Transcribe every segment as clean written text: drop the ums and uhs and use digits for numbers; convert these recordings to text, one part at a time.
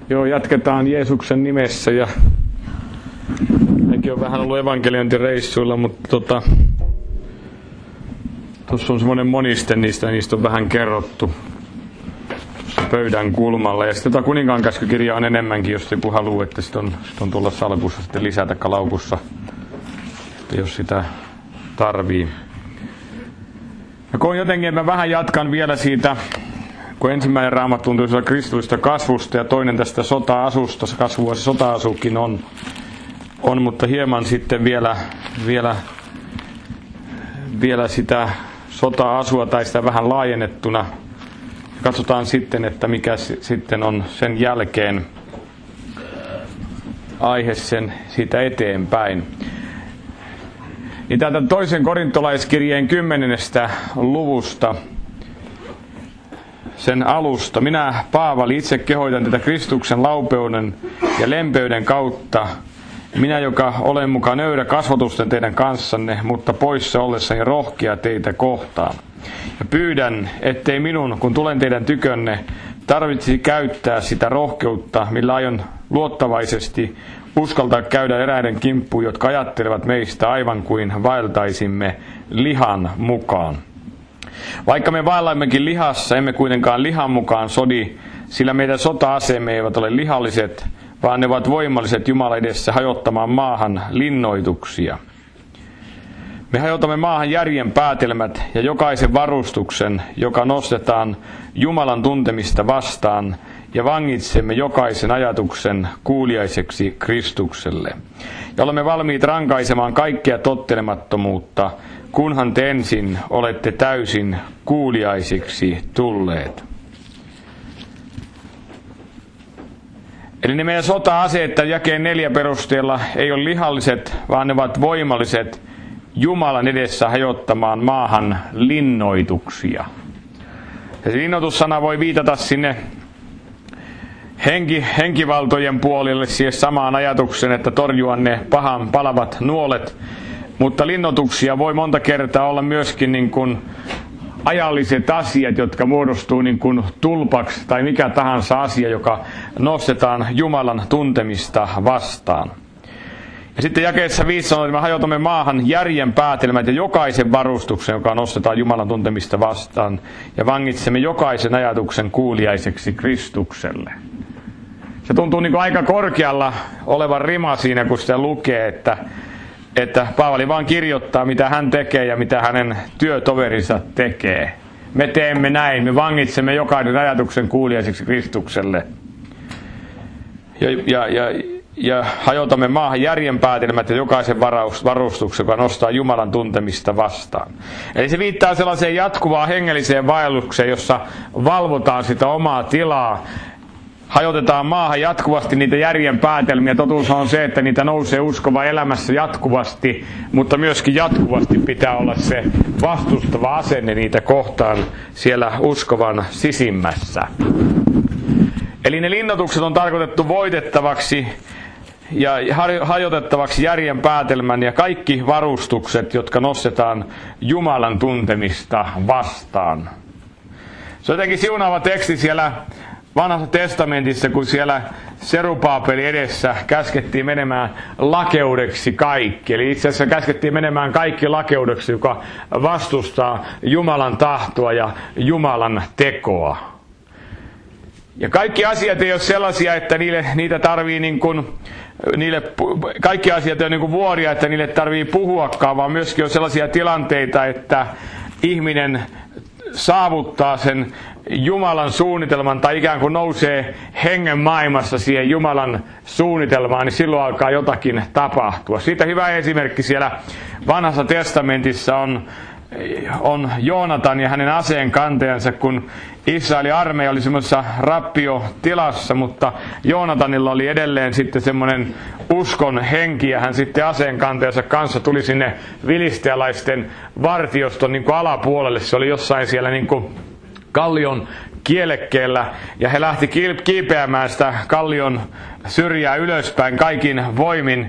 Joo, jatketaan Jeesuksen nimessä ja mekin on vähän ollut evankeliointireissuilla, mutta tuossa on semmoinen moniste, niistä on vähän kerrottu pöydän kulmalla. Ja sitten Kuninkaan käskykirja on enemmänkin, jos joku haluaa, että sit on tuolla salkussa sitten lisätä laukussa, jos sitä tarvii. Ja kun jotenkin mä vähän jatkan vielä siitä, kun ensimmäinen Raamattu on kristillisestä kasvusta ja toinen tästä sota-asusta, kasvua se sota-asukin on, mutta hieman sitten vielä sitä sota-asua tai sitä vähän laajennettuna. Katsotaan sitten, että mikä sitten on sen jälkeen aihe sen siitä eteenpäin. Niin täältä toisen korintolaiskirjeen 10. luvusta, sen alusta. Minä, Paavali, itse kehoitan tätä Kristuksen laupeuden ja lempeyden kautta. Minä, joka olen muka nöyrä kasvatusten teidän kanssanne, mutta poissa ollessani rohkea teitä kohtaan. Ja pyydän, ettei minun, kun tulen teidän tykönne, tarvitsisi käyttää sitä rohkeutta, millä aion luottavaisesti uskaltaa käydä eräiden kimppuun, jotka ajattelevat meistä aivan kuin vaeltaisimme lihan mukaan. Vaikka me vaellaimmekin lihassa, emme kuitenkaan lihan mukaan sodi, sillä meidän sota-aseemme eivät ole lihalliset, vaan ne ovat voimalliset Jumalan edessä hajottamaan maahan linnoituksia. Me hajotamme maahan järjen päätelmät ja jokaisen varustuksen, joka nostetaan Jumalan tuntemista vastaan, ja vangitsemme jokaisen ajatuksen kuuliaiseksi Kristukselle. Ja olemme valmiit rankaisemaan kaikkea tottelemattomuutta, kunhan te ensin olette täysin kuuliaisiksi tulleet. Eli ne meidän sota-aseet jakeen 4 perusteella ei ole lihalliset, vaan ne ovat voimalliset Jumalan edessä hajottamaan maahan linnoituksia. Ja se linnoitussana voi viitata sinne henkivaltojen puolelle siihen samaan ajatukseen, että torjua ne pahan palavat nuolet. Mutta linnoituksia voi monta kertaa olla myöskin niin kuin ajalliset asiat, jotka muodostuu niin kuin tulpaksi tai mikä tahansa asia, joka nostetaan Jumalan tuntemista vastaan. Ja sitten jakeessa 5 sanoo, että me hajotamme maahan järjen päätelmät ja jokaisen varustuksen, joka nostetaan Jumalan tuntemista vastaan, ja vangitsemme jokaisen ajatuksen kuuliaiseksi Kristukselle. Se tuntuu niin kuin aika korkealla olevan rima siinä, kun sitä lukee, että Paavali vaan kirjoittaa, mitä hän tekee ja mitä hänen työtoverinsa tekee. Me teemme näin, me vangitsemme jokaisen ajatuksen kuuliaiseksi Kristukselle. Ja hajotamme maahan järjen päätelmät ja jokaisen varustuksen, joka nostaa Jumalan tuntemista vastaan. Eli se viittaa sellaiseen jatkuvaan hengelliseen vaellukseen, jossa valvotaan sitä omaa tilaa. Hajotetaan maahan jatkuvasti niitä järjen päätelmiä. Totuus on se, että niitä nousee uskova elämässä jatkuvasti, mutta myöskin jatkuvasti pitää olla se vastustava asenne niitä kohtaan siellä uskovan sisimmässä. Eli ne linnoitukset on tarkoitettu voitettavaksi ja hajotettavaksi järjen päätelmän ja kaikki varustukset, jotka nostetaan Jumalan tuntemista vastaan. Se on jotenkin siunaava teksti siellä Vanhassa testamentissa, kun siellä Serubaabelin edessä käskettiin menemään lakeudeksi kaikki. Eli itse asiassa käskettiin menemään kaikki lakeudeksi, joka vastustaa Jumalan tahtoa ja Jumalan tekoa. Ja kaikki asiat ei ole sellaisia, että niitä tarvii kaikki asiat on niin kuin vuoria, että niille tarvii puhuakaan, vaan myöskin on sellaisia tilanteita, että ihminen saavuttaa sen Jumalan suunnitelman tai ikään kuin nousee hengen maailmassa siihen Jumalan suunnitelmaan, niin silloin alkaa jotakin tapahtua. Siitä hyvä esimerkki siellä Vanhassa testamentissa on Joonatan ja hänen aseenkantajansa, kun Israelin armeija oli semmoisessa rappiotilassa, mutta Joonatanilla oli edelleen sitten semmoinen uskon henki, ja hän sitten aseenkantajansa kanssa tuli sinne filistealaisten vartioston niin kuin alapuolelle. Se oli jossain siellä niin kuin kallion kielekkeellä, ja he lähti kiipeämään sitä kallion syrjää ylöspäin kaikin voimin.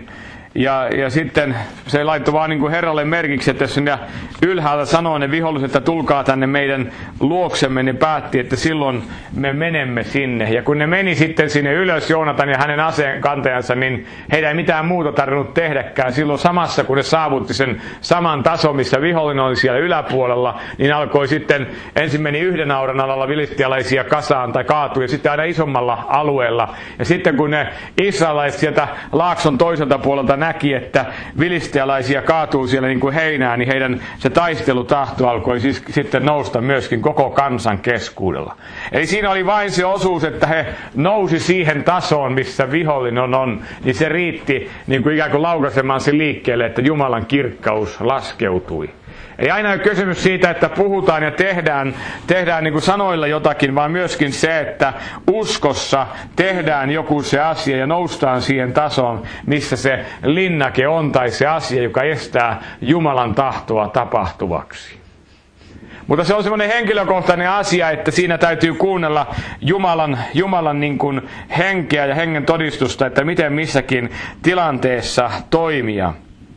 Ja sitten se laittoi vaan niin kuin Herralle merkiksi, että jos sinne ylhäältä sanoo ne viholliset, että tulkaa tänne meidän luoksemme, niin päätti, että silloin me menemme sinne. Ja kun ne meni sitten sinne ylös, Joonatan ja hänen aseenkantajansa, niin heidän ei mitään muuta tarvinnut tehdäkään. Silloin samassa, kun ne saavutti sen saman tason, missä vihollinen oli siellä yläpuolella, niin alkoi sitten, ensin meni yhden auran alalla filistialaisia kasaan tai kaatui, ja sitten aina isommalla alueella. Ja sitten kun ne israelaiset sieltä laakson toiselta puolelta näki, että filistialaisia kaatuu siellä niin kuin heinää, niin heidän se taistelutahto alkoi siis sitten nousta myöskin koko kansan keskuudella. Eli siinä oli vain se osuus, että he nousi siihen tasoon, missä vihollinen on, niin se riitti niin kuin ikään kuin laukaisemaan se liikkeelle, että Jumalan kirkkaus laskeutui. Ei aina ole kysymys siitä, että puhutaan ja tehdään niin kuin sanoilla jotakin, vaan myöskin se, että uskossa tehdään joku se asia ja noustaan siihen tasoon, missä se linnake on tai se asia, joka estää Jumalan tahtoa tapahtuvaksi. Mutta se on semmoinen henkilökohtainen asia, että siinä täytyy kuunnella Jumalan niin kuin henkeä ja hengen todistusta, että miten missäkin tilanteessa toimia.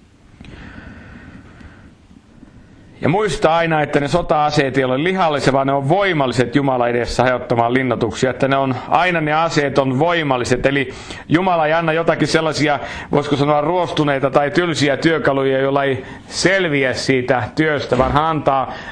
Ja muista aina, että ne sota-aseet ei ole lihallisia, vaan ne on voimalliset Jumala edessä hajottamaan linnoituksia. Että aina ne aseet on voimalliset. Eli Jumala ei anna jotakin sellaisia, voisiko sanoa ruostuneita tai tylsiä työkaluja, joilla ei selviä siitä työstä, vaan hän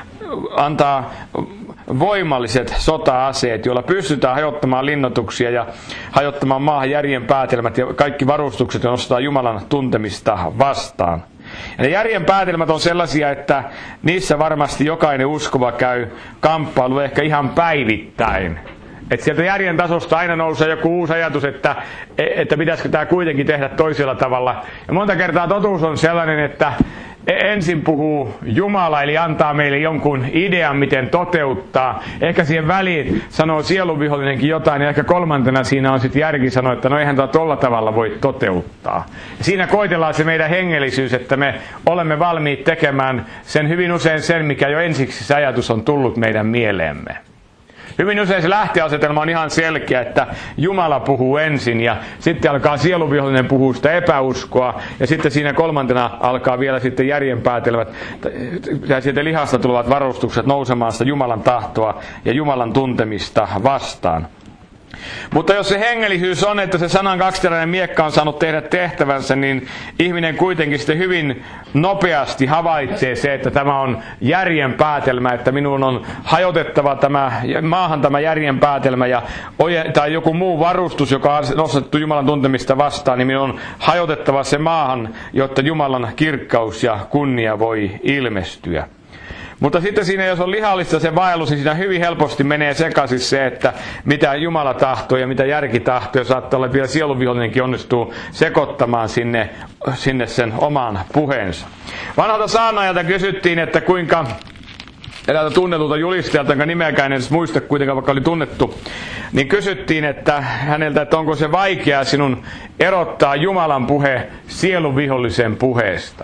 antaa voimalliset sota-aseet, joilla pystytään hajottamaan linnoituksia ja hajottamaan maahan järjen päätelmät ja kaikki varustukset, ja nostaa Jumalan tuntemista vastaan. Ja ne järjen päätelmät on sellaisia, että niissä varmasti jokainen uskova käy kamppailu ehkä ihan päivittäin. Että sieltä järjen tasosta aina nousee joku uusi ajatus, että pitäisikö tämä kuitenkin tehdä toisella tavalla. Ja monta kertaa totuus on sellainen, että ensin puhuu Jumala, eli antaa meille jonkun idean, miten toteuttaa. Ehkä siihen väliin sanoo sielunvihollinenkin jotain, ja ehkä kolmantena siinä on sitten järki sanoa, että no eihän tämä tolla tavalla voi toteuttaa. Ja siinä koitellaan se meidän hengellisyys, että me olemme valmiit tekemään sen hyvin usein sen, mikä jo ensiksi se ajatus on tullut meidän mieleemme. Hyvin usein se lähtöasetelma on ihan selkeä, että Jumala puhuu ensin ja sitten alkaa sielunvihollinen puhua sitä epäuskoa ja sitten siinä kolmantena alkaa vielä sitten järjen päätelmät ja sieltä lihasta tulevat varustukset nousemaan sitä Jumalan tahtoa ja Jumalan tuntemista vastaan. Mutta jos se hengellisyys on, että se sanan kaksiteräinen miekka on saanut tehdä tehtävänsä, niin ihminen kuitenkin sitten hyvin nopeasti havaitsee se, että tämä on järjen päätelmä, että minun on hajotettava maahan tämä järjen päätelmä tai joku muu varustus, joka on nostettu Jumalan tuntemista vastaan, niin minun on hajotettava se maahan, jotta Jumalan kirkkaus ja kunnia voi ilmestyä. Mutta sitten siinä, jos on lihallista se vaellus, niin siinä hyvin helposti menee sekaisin se, että mitä Jumala tahtoo ja mitä järki tahtoo. Ja saattaa olla vielä sielunvihollinenkin onnistuu sekoittamaan sinne sen oman puheensa. Vanhalta saarnaajalta kysyttiin, että kuinka eräältä tunnetulta julistajalta, jonka nimeäkään en edes muista kuitenkaan, vaikka oli tunnettu, niin kysyttiin häneltä, että onko se vaikeaa sinun erottaa Jumalan puhe sielunvihollisen puheesta.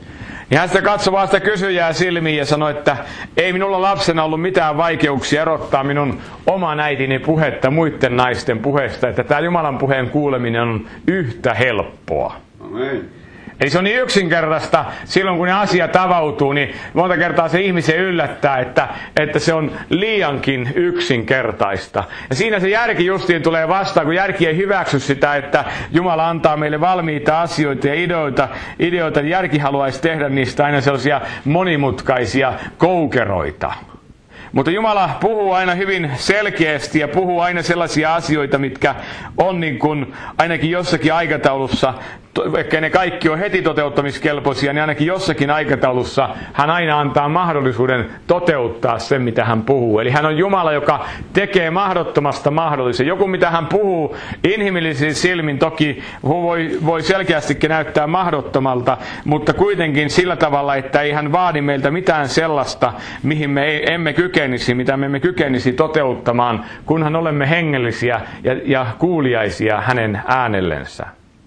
Ja hän sitten katsoi vaan sitä kysyjää silmiin ja sanoi, että ei minulla lapsena ollut mitään vaikeuksia erottaa minun oman äitini puhetta muiden naisten puheesta, että tämä Jumalan puheen kuuleminen on yhtä helppoa. Amen. Eli se on niin yksinkertaista, silloin kun ne asiat avautuu, niin monta kertaa se ihmisen yllättää, että se on liiankin yksinkertaista. Ja siinä se järki justiin tulee vastaan, kun järki ei hyväksy sitä, että Jumala antaa meille valmiita asioita ja ideoita, niin järki haluaisi tehdä niistä aina sellaisia monimutkaisia koukeroita. Mutta Jumala puhuu aina hyvin selkeästi ja puhuu aina sellaisia asioita, mitkä on niin kuin ainakin jossakin aikataulussa, vaikka ne kaikki on heti toteuttamiskelpoisia, niin ainakin jossakin aikataulussa hän aina antaa mahdollisuuden toteuttaa sen, mitä hän puhuu. Eli hän on Jumala, joka tekee mahdottomasta mahdollisen. Joku, mitä hän puhuu inhimillisin silmin, toki voi selkeästikin näyttää mahdottomalta, mutta kuitenkin sillä tavalla, että ei hän vaadi meiltä mitään sellaista, mihin me emme kykenisi, mitä me emme kykenisi toteuttamaan, kunhan olemme hengellisiä ja kuuliaisia hänen äänellensä.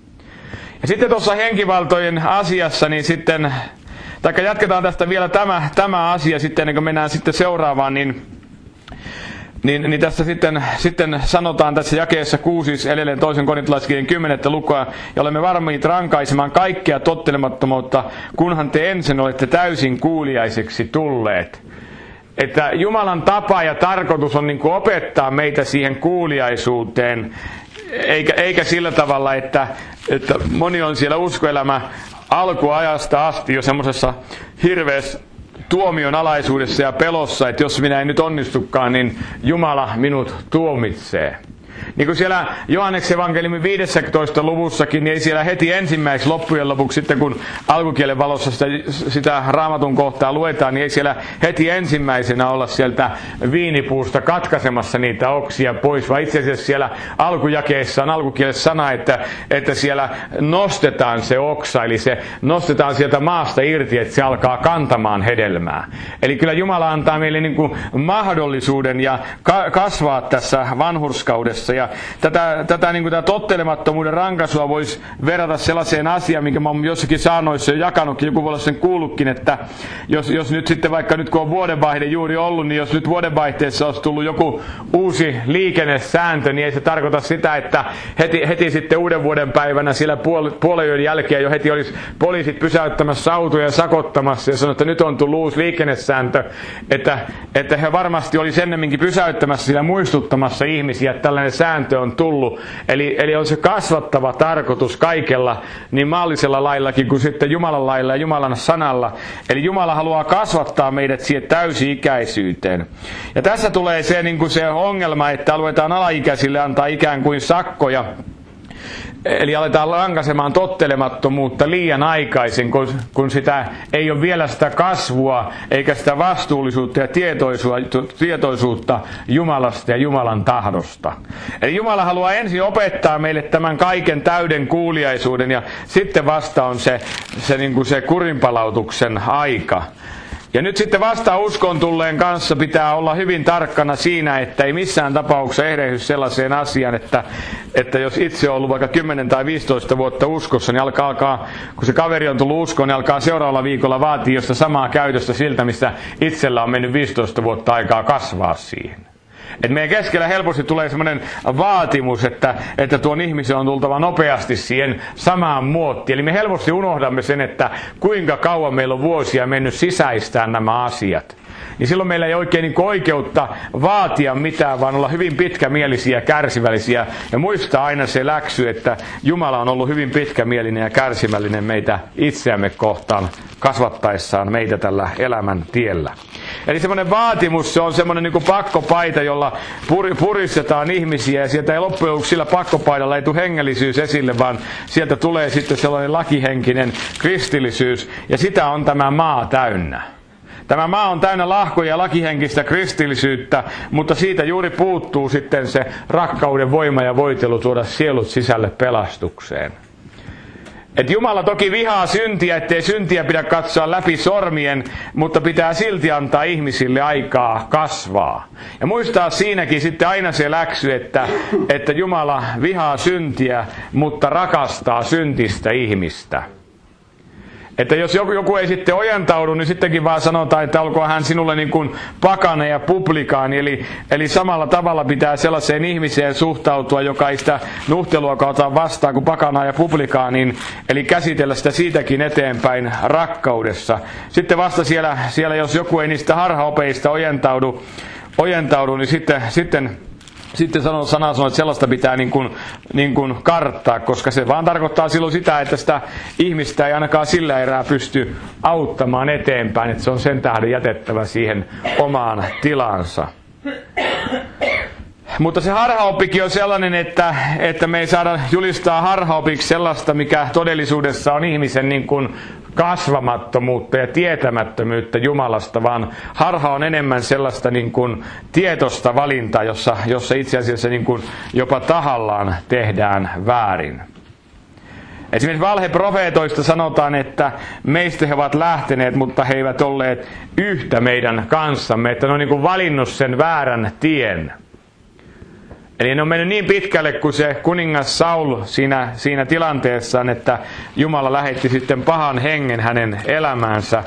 Ja sitten tuossa henkivaltojen asiassa, niin sitten, taikka jatketaan tästä vielä tämä asia sitten, ennen kuin mennään sitten seuraavaan, niin Niin tässä sitten sanotaan tässä jakeessa 6, edelleen 2 korintolaiskirjan 10. lukua, ja olemme varmiit rankaisemaan kaikkea tottelemattomuutta, kunhan te ensin olette täysin kuuliaiseksi tulleet. Että Jumalan tapa ja tarkoitus on niin kuin opettaa meitä siihen kuuliaisuuteen, eikä sillä tavalla, että moni on siellä uskoelämä alkuajasta asti jo semmoisessa hirveässä tuomion alaisuudessa ja pelossa, että jos minä en nyt onnistukaan, niin Jumala minut tuomitsee. Niin kuin siellä Johanneksen evankeliumin 15. luvussakin, niin ei siellä heti ensimmäiseksi loppujen lopuksi, sitten kun alkukielen valossa sitä Raamatun kohtaa luetaan, niin ei siellä heti ensimmäisenä olla sieltä viinipuusta katkaisemassa niitä oksia pois, vaan itse asiassa siellä alkujakeessa on alkukielessä sana, että siellä nostetaan se oksa, eli se nostetaan sieltä maasta irti, että se alkaa kantamaan hedelmää. Eli kyllä Jumala antaa meille niin kuin mahdollisuuden ja kasvaa tässä vanhurskaudessa. Ja tätä niin kuin tätä tottelemattomuuden rankaisua voisi verrata sellaiseen asiaan, minkä mä oon jossakin saanoissa jo jakanutkin, joku voi olla sen kuullutkin, että jos nyt sitten vaikka nyt kun on vuodenvaihde juuri ollut, niin jos nyt vuodenvaihteessa olisi tullut joku uusi liikennesääntö, niin ei se tarkoita sitä, että heti sitten uuden vuoden päivänä siellä puolenyön jälkeen jo heti olisi poliisit pysäyttämässä autoja ja sakottamassa ja sanoi, että nyt on tullut uusi liikennesääntö, että he varmasti olisi ennemminkin pysäyttämässä siellä muistuttamassa ihmisiä, että tällainen sääntö on tullut. Eli on se kasvattava tarkoitus kaikella, niin maallisella laillakin kuin sitten Jumalan lailla ja Jumalan sanalla. Eli Jumala haluaa kasvattaa meidät siihen täysi-ikäisyyteen. Ja tässä tulee se, niin kuin se ongelma, että aletaan alaikäisille antaa ikään kuin sakkoja. Eli aletaan rankaisemaan tottelemattomuutta liian aikaisin, kun sitä ei ole vielä sitä kasvua, eikä sitä vastuullisuutta ja tietoisuutta Jumalasta ja Jumalan tahdosta. Eli Jumala haluaa ensin opettaa meille tämän kaiken täyden kuuliaisuuden, ja sitten vasta on se kurinpalautuksen aika. Ja nyt sitten vasta uskon tulleen kanssa pitää olla hyvin tarkkana siinä, että ei missään tapauksessa erehdy sellaiseen asiaan, että jos itse on ollut vaikka 10 tai 15 vuotta uskossa, niin alkaa, kun se kaveri on tullut uskoon, niin alkaa seuraavalla viikolla vaatia josta samaa käytöstä siltä, missä itsellä on mennyt 15 vuotta aikaa kasvaa siihen. Et meidän keskellä helposti tulee semmoinen vaatimus, että tuon ihmisen on tultava nopeasti siihen samaan muottiin. Eli me helposti unohdamme sen, että kuinka kauan meillä on vuosia mennyt sisäistään nämä asiat. Niin silloin meillä ei oikein niin oikeutta vaatia mitään, vaan olla hyvin pitkämielisiä ja kärsivällisiä. Ja muistaa aina se läksy, että Jumala on ollut hyvin pitkämielinen ja kärsivällinen meitä itseämme kohtaan kasvattaessaan meitä tällä elämän tiellä. Eli semmoinen vaatimus, se on semmoinen niin kuin pakkopaita, jolla puristetaan ihmisiä, ja sieltä ei loppujen lopuksi sillä pakkopaidalla ei tule hengellisyys esille, vaan sieltä tulee sitten sellainen lakihenkinen kristillisyys, ja sitä on tämä maa täynnä. Tämä maa on täynnä lahkoja ja lakihenkistä kristillisyyttä, mutta siitä juuri puuttuu sitten se rakkauden voima ja voitelu tuoda sielut sisälle pelastukseen. Et Jumala toki vihaa syntiä, ettei syntiä pidä katsoa läpi sormien, mutta pitää silti antaa ihmisille aikaa kasvaa. Ja muistaa siinäkin sitten aina se läksy, että Jumala vihaa syntiä, mutta rakastaa syntistä ihmistä. Että jos joku ei sitten ojentaudu, niin sittenkin vaan sanotaan, että olkoon hän sinulle niin kuin pakana ja publikaani. Eli samalla tavalla pitää sellaiseen ihmiseen suhtautua, joka ei sitä nuhtelua ottaa vastaan kuin pakana ja publikaaniin. Eli käsitellä sitä siitäkin eteenpäin rakkaudessa. Sitten vasta siellä jos joku ei niistä harhaopeista ojentaudu, niin sitten sana sanoo, että sellaista pitää niin kuin karttaa, koska se vaan tarkoittaa silloin sitä, että sitä ihmistä ei ainakaan sillä erää pysty auttamaan eteenpäin, että se on sen tähden jätettävä siihen omaan tilansa. Mutta se harhaoppikin on sellainen, että me ei saada julistaa harhaopiksi sellaista, mikä todellisuudessa on ihmisen niin kuin kasvamattomuutta ja tietämättömyyttä Jumalasta, vaan harha on enemmän sellaista niin kuin tietoista valintaa, jossa itse asiassa niin kuin jopa tahallaan tehdään väärin. Esimerkiksi valheprofeetoista sanotaan, että meistä he ovat lähteneet, mutta he eivät olleet yhtä meidän kanssamme, että ne on niin kuin valinnut sen väärän tien. Eli ne on mennyt niin pitkälle kuin se kuningas Saul siinä tilanteessaan, että Jumala lähetti sitten pahan hengen hänen elämäänsä.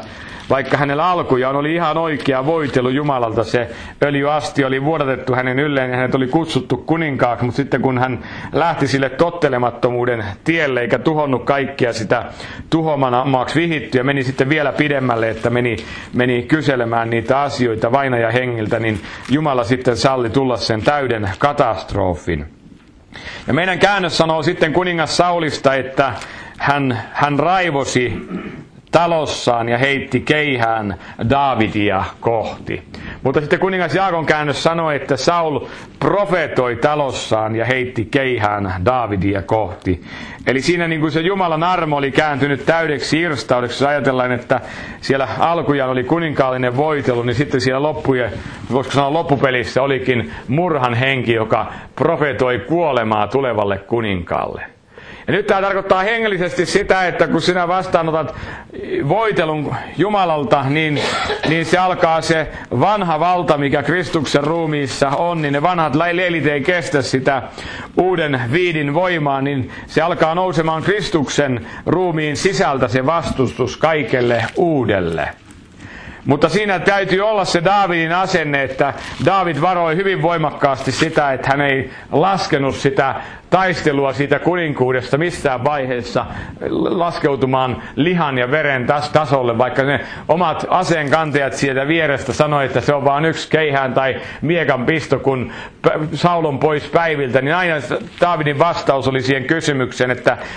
vaikka hänellä alkujaan oli ihan oikea voitelu Jumalalta. Se öljyasti oli vuodatettu hänen ylleen ja hänet oli kutsuttu kuninkaaksi, mutta sitten kun hän lähti sille tottelemattomuuden tielle eikä tuhonnut kaikkia sitä tuhoamaaksi vihitty ja meni sitten vielä pidemmälle, että meni kyselemään niitä asioita vainaja hengiltä, niin Jumala sitten salli tulla sen täyden katastrofin. Ja meidän käännös sanoo sitten kuningas Saulista, että hän raivosi talossaan ja heitti keihään Daavidia kohti. Mutta sitten kuningas Jaakon käännös sanoi, että Saul profetoi talossaan ja heitti keihään Daavidia kohti. Eli siinä niin kuin se Jumalan armo oli kääntynyt täydeksi irstaudeksi, jos ajatellaan, että siellä alkujaan oli kuninkaallinen voitelu, niin sitten siellä voisiko sanoa loppupelissä olikin murhan henki, joka profetoi kuolemaa tulevalle kuninkaalle. Ja nyt tämä tarkoittaa hengellisesti sitä, että kun sinä vastaanotat voitelun Jumalalta, niin se alkaa se vanha valta, mikä Kristuksen ruumiissa on, niin ne vanhat lelit ei kestä sitä uuden viidin voimaa, niin se alkaa nousemaan Kristuksen ruumiin sisältä se vastustus kaikelle uudelle. Mutta siinä täytyy olla se Daavidin asenne, että Daavid varoi hyvin voimakkaasti sitä, että hän ei laskenut sitä taistelua siitä kuninkuudesta missään vaiheessa laskeutumaan lihan ja veren tasolle, vaikka ne omat aseenkantajat sieltä vierestä sanoi, että se on vain yksi keihään tai miekan pisto, kun Saul on pois päiviltä, niin aina Daavidin vastaus oli siihen kysymykseen,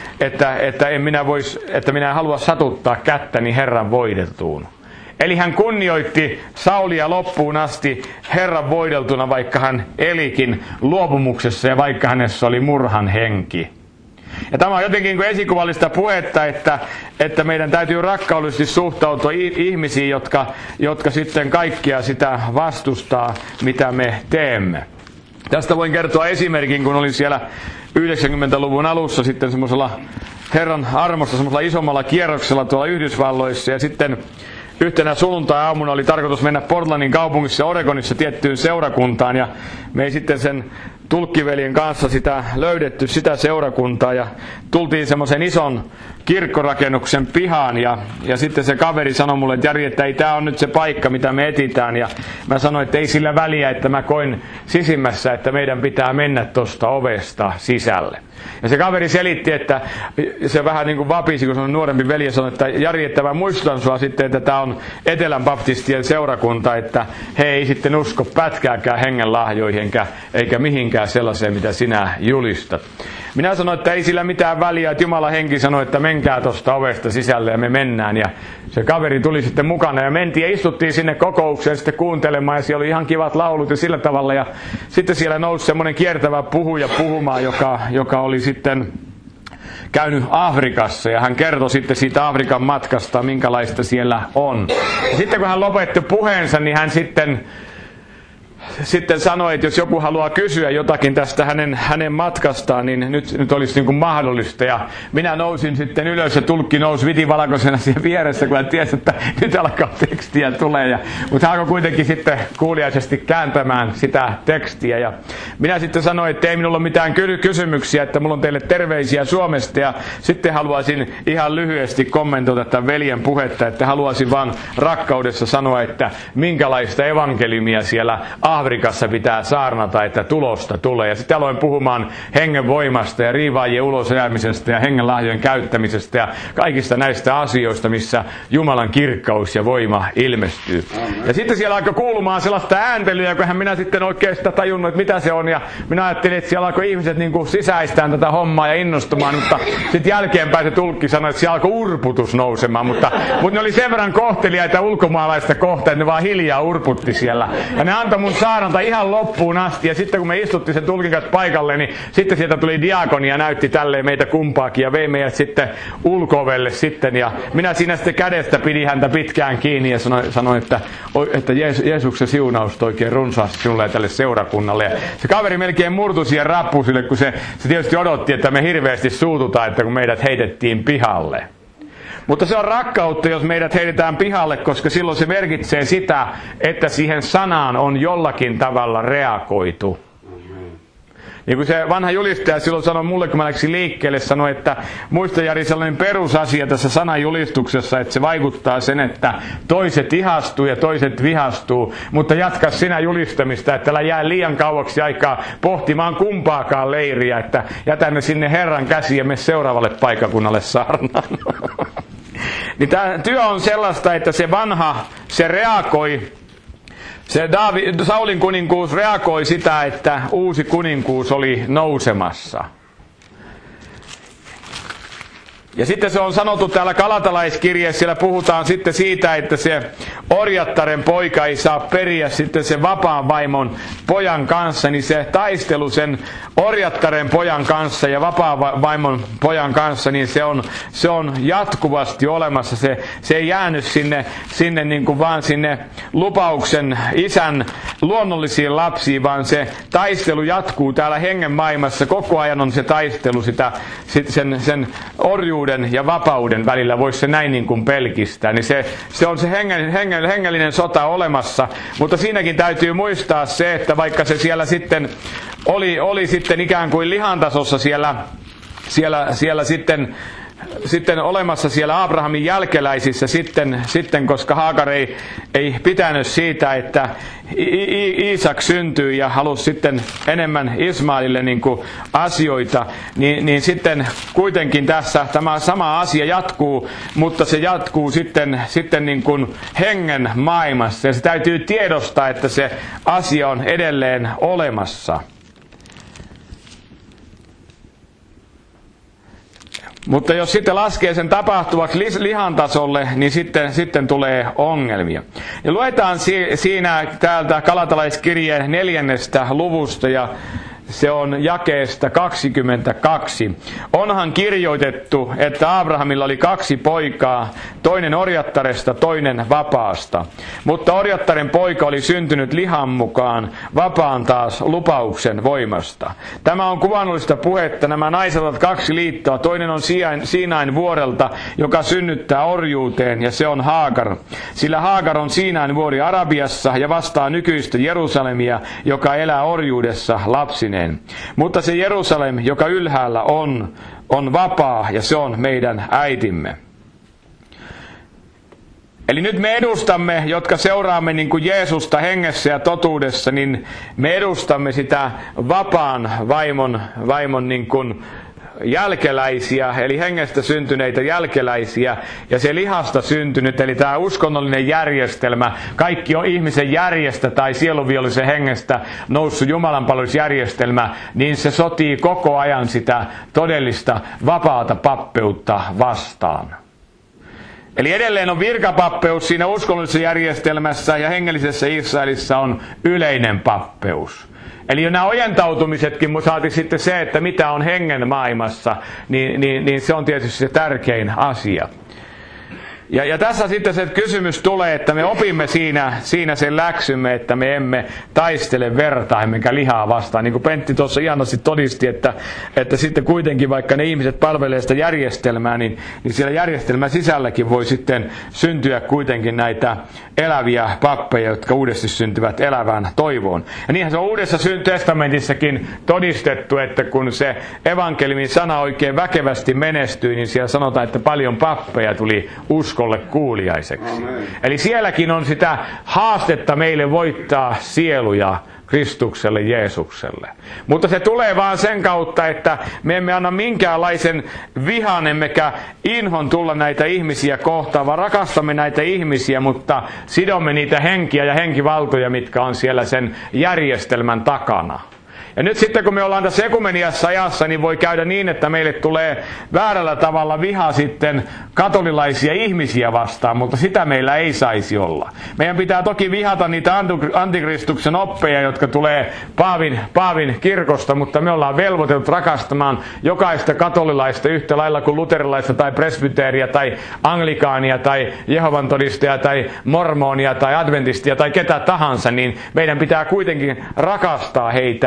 että minä en halua satuttaa kättäni Herran voideltuun. Eli hän kunnioitti Saulia loppuun asti Herran voideltuna, vaikka hän elikin luopumuksessa ja vaikka hänessä oli murhan henki. Ja tämä on jotenkin esikuvallista puhetta, että meidän täytyy rakkaudellisesti suhtautua ihmisiin, jotka sitten kaikkea sitä vastustaa, mitä me teemme. Tästä voin kertoa esimerkin, kun olin siellä 90-luvun alussa sitten semmoisella Herran armosta semmoisella isommalla kierroksella tuolla Yhdysvalloissa ja sitten yhtenä sunnuntai-aamuna oli tarkoitus mennä Portlandin kaupungissa Oregonissa tiettyyn seurakuntaan ja me ei sitten sen tulkkiveljen kanssa sitä löydetty sitä seurakuntaa ja tultiin semmoisen ison kirkkorakennuksen pihaan ja sitten se kaveri sanoi mulle, että Jari, että ei tämä on nyt se paikka mitä me etitään ja mä sanoin, että ei sillä väliä, että mä koin sisimmässä, että meidän pitää mennä tuosta ovesta sisälle. Ja se kaveri selitti, että se vähän niin kuin vapisi, kun se on nuorempi veli ja sanoi, että Jari, että mä muistutan sua sitten, että tämä on Etelän baptistien seurakunta, että he ei sitten usko pätkääkään hengen lahjoihin eikä mihinkään sellaiseen, mitä sinä julistat. Minä sanoin, että ei sillä mitään väliä, että Jumalan henki sanoi, että menkää tuosta ovesta sisälle ja me mennään. Ja se kaveri tuli sitten mukana ja mentiin ja istuttiin sinne kokoukseen sitten kuuntelemaan ja siellä oli ihan kivat laulut ja sillä tavalla. Ja sitten siellä nousi semmoinen kiertävä puhuja puhumaan, joka oli sitten käynyt Afrikassa ja hän kertoi sitten siitä Afrikan matkasta, minkälaista siellä on. Ja sitten kun hän lopetti puheensa, niin hän sitten sanoi, että jos joku haluaa kysyä jotakin tästä hänen matkastaan, niin nyt olisi niin kuin mahdollista. Ja minä nousin sitten ylös ja tulkki nousi vitivalkoisena siihen vieressä, kun hän tiesi, että nyt alkaa tekstiä tulee. Mutta hän alkoi kuitenkin sitten kuuliaisesti kääntämään sitä tekstiä. Ja minä sitten sanoin, että ei minulla ole mitään kysymyksiä, että mulla on teille terveisiä Suomesta. Ja sitten haluaisin ihan lyhyesti kommentoida tämän veljen puhetta, että haluaisin vaan rakkaudessa sanoa, että minkälaista evankeliumia siellä Afrikassa pitää saarnata, että tulosta tulee. Ja sitten aloin puhumaan hengen voimasta ja riivaajien ulosajamisesta ja hengen lahjojen käyttämisestä ja kaikista näistä asioista, missä Jumalan kirkkaus ja voima ilmestyy. Ja sitten siellä alkoi kuulumaan sellaista ääntelyä, kun minä sitten oikeastaan tajunnut, että mitä se on. Ja minä ajattelin, että siellä alkoi ihmiset niin kuin sisäistään tätä hommaa ja innostumaan, mutta sitten jälkeenpäin se tulkki sanoi, että siellä alkoi urputus nousemaan. Mutta ne oli sen verran kohteliaita ulkomaalaista kohtaa, että ne vaan hiljaa urputti siellä. Ja ne antoi mun saarnata ihan loppuun asti ja sitten kun me istuttiin sen tulkin kanssa paikalle, niin sitten sieltä tuli diakoni ja näytti tälleen meitä kumpaakin ja vei meidät sitten ulko-ovelle sitten ja minä siinä sitten kädestä pidin häntä pitkään kiinni ja sanoin, että Jeesuksen siunausta oikein runsaasti sinulle ja tälle seurakunnalle. Ja se kaveri melkein murtui siihen rappusille, kun se tietysti odotti, että me hirveästi suututaan, että kun meidät heitettiin pihalle. Mutta se on rakkautta, jos meidät heitetään pihalle, koska silloin se merkitsee sitä, että siihen sanaan on jollakin tavalla reagoitu. Niin kuin se vanha julistaja silloin sanoi mulle, kun mä läksin liikkeelle, sanoi, että muista Jari sellainen perusasia tässä sananjulistuksessa, että se vaikuttaa sen, että toiset ihastuu ja toiset vihastuu, mutta jatka sinä julistamista, että älä jää liian kauaksi aikaa pohtimaan kumpaakaan leiriä, että jätä ne sinne Herran käsiin ja mene seuraavalle paikkakunnalle saarnaan. Niin tämä työ on sellaista, että se vanha, se reagoi, Saulin kuninkuus reagoi sitä, että uusi kuninkuus oli nousemassa. Ja sitten se on sanottu täällä Galatalaiskirjeessä, siellä puhutaan sitten siitä, että se orjattaren poika ei saa periä sitten sen vapaan vaimon pojan kanssa, niin se taistelu sen orjattaren pojan kanssa ja vapaan vaimon pojan kanssa, niin se on jatkuvasti olemassa. Se ei jäänyt sinne niin kuin vaan sinne lupauksen isän luonnollisiin lapsiin, vaan se taistelu jatkuu täällä hengen maailmassa. Koko ajan on se taistelu sen orjuuden ja vapauden välillä, voisi se näin niin kuin pelkistää. Niin se on se hengellinen sota olemassa, mutta siinäkin täytyy muistaa se, että vaikka se siellä sitten oli sitten ikään kuin lihan tasossa siellä sitten olemassa siellä Abrahamin jälkeläisissä sitten koska Haagar ei pitänyt siitä, että Iisak syntyi ja halusi sitten enemmän Ismailille niin kuin asioita, niin sitten kuitenkin tässä tämä sama asia jatkuu, mutta se jatkuu sitten niin kuin hengen maailmassa. Ja se täytyy tiedostaa, että se asia on edelleen olemassa. Mutta jos sitten laskee sen tapahtuvaksi lihan tasolle, niin sitten tulee ongelmia. Ja luetaan siinä täältä Galatalaiskirjeen 4. luvusta ja se on jakeesta 22. Onhan kirjoitettu, että Abrahamilla oli 2 poikaa, toinen orjattaresta, toinen vapaasta. Mutta orjattaren poika oli syntynyt lihan mukaan, vapaan taas lupauksen voimasta. Tämä on kuvannollista puhetta. Nämä naiset ovat 2 liittoa. Toinen on Siinain vuorelta, joka synnyttää orjuuteen, ja se on Haagar. Sillä Haagar on Siinain vuori Arabiassa ja vastaa nykyistä Jerusalemia, joka elää orjuudessa lapsineen. Mutta se Jerusalem, joka ylhäällä on vapaa ja se on meidän äitimme. Eli nyt me edustamme, jotka seuraamme niin kuin Jeesusta hengessä ja totuudessa, niin me edustamme sitä vapaan vaimon niin kuin jälkeläisiä, eli hengestä syntyneitä jälkeläisiä, ja se lihasta syntynyt, eli tämä uskonnollinen järjestelmä, kaikki on ihmisen järjestä tai sielunvihollisen hengestä noussut jumalanpalvelusjärjestelmä, niin se sotii koko ajan sitä todellista vapaata pappeutta vastaan. Eli edelleen on virkapappeus siinä uskonnollisessa järjestelmässä, ja hengellisessä Israelissa on yleinen pappeus. Eli nämä ojentautumisetkin, saatiin sitten se, että mitä on hengen maailmassa, niin se on tietysti se tärkein asia. Ja tässä sitten se kysymys tulee, että me opimme siinä sen läksymme, että me emme taistele verta emmekä lihaa vastaan. Niin kuin Pentti tuossa ihanasti todisti, että sitten kuitenkin vaikka ne ihmiset palvelee sitä järjestelmää, niin siellä järjestelmän sisälläkin voi sitten syntyä kuitenkin näitä eläviä pappeja, jotka uudesti syntyvät elävään toivoon. Ja niinhän se on Uudessa testamentissakin todistettu, että kun se evankeliumin sana oikein väkevästi menestyi, niin siellä sanotaan, että paljon pappeja tuli uskolle kuuliaiseksi. Amen. Eli sielläkin on sitä haastetta meille voittaa sieluja Kristukselle, Jeesukselle. Mutta se tulee vaan sen kautta, että me emme anna minkäänlaisen vihan emmekä inhon tulla näitä ihmisiä kohtaan, vaan rakastamme näitä ihmisiä, mutta sidomme niitä henkiä ja henkivaltoja, mitkä on siellä sen järjestelmän takana. Ja nyt sitten kun me ollaan tässä ekumeniassa ajassa, niin voi käydä niin, että meille tulee väärällä tavalla viha sitten katolilaisia ihmisiä vastaan, mutta sitä meillä ei saisi olla. Meidän pitää toki vihata niitä antikristuksen oppeja, jotka tulee Paavin kirkosta, mutta me ollaan velvoitettu rakastamaan jokaista katolilaista yhtä lailla kuin luterilaista tai presbyteeriä tai anglikaania tai Jehovan todistajaa tai mormonia tai adventistia tai ketä tahansa, niin meidän pitää kuitenkin rakastaa heitä,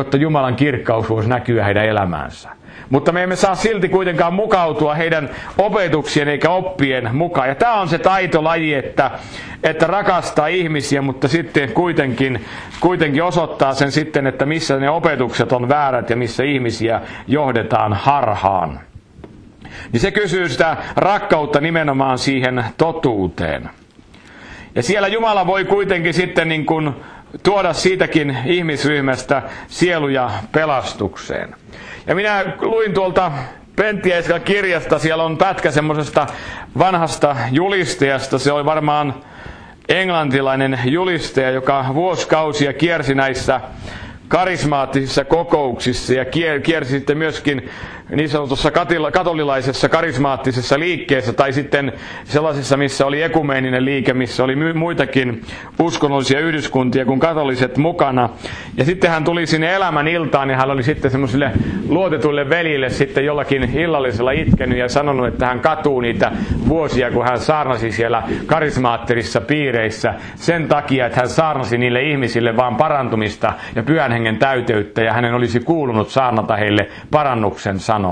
jotta Jumalan kirkkaus voisi näkyä heidän elämäänsä. Mutta me emme saa silti kuitenkaan mukautua heidän opetuksien eikä oppien mukaan. Ja tämä on se taitolaji, että rakastaa ihmisiä, mutta sitten kuitenkin osoittaa sen sitten, että missä ne opetukset on väärät ja missä ihmisiä johdetaan harhaan. Niin se kysyy sitä rakkautta nimenomaan siihen totuuteen. Ja siellä Jumala voi kuitenkin sitten niin kuin tuoda siitäkin ihmisryhmästä sieluja pelastukseen. Ja minä luin tuolta Penttiäiskan kirjasta, siellä on pätkä semmoisesta vanhasta julistajasta. Se oli varmaan englantilainen julistaja, joka vuosikausia kiersi näissä karismaattisissa kokouksissa ja kiersi sitten myöskin niin sanotussa katolilaisessa karismaattisessa liikkeessä tai sitten sellaisessa, missä oli ekumeeninen liike, missä oli muitakin uskonnollisia yhdyskuntia kuin katoliset mukana. Ja sitten hän tuli sinne elämän iltaan ja hän oli sitten semmoisille luotetuille veljille sitten jollakin illallisella itkenyt ja sanonut, että hän katuu niitä vuosia, kun hän saarnasi siellä karismaattisissa piireissä sen takia, että hän saarnasi niille ihmisille vaan parantumista ja pyhän hengen täyteyttä ja hänen olisi kuulunut saarnata heille parannuksen sanomaa.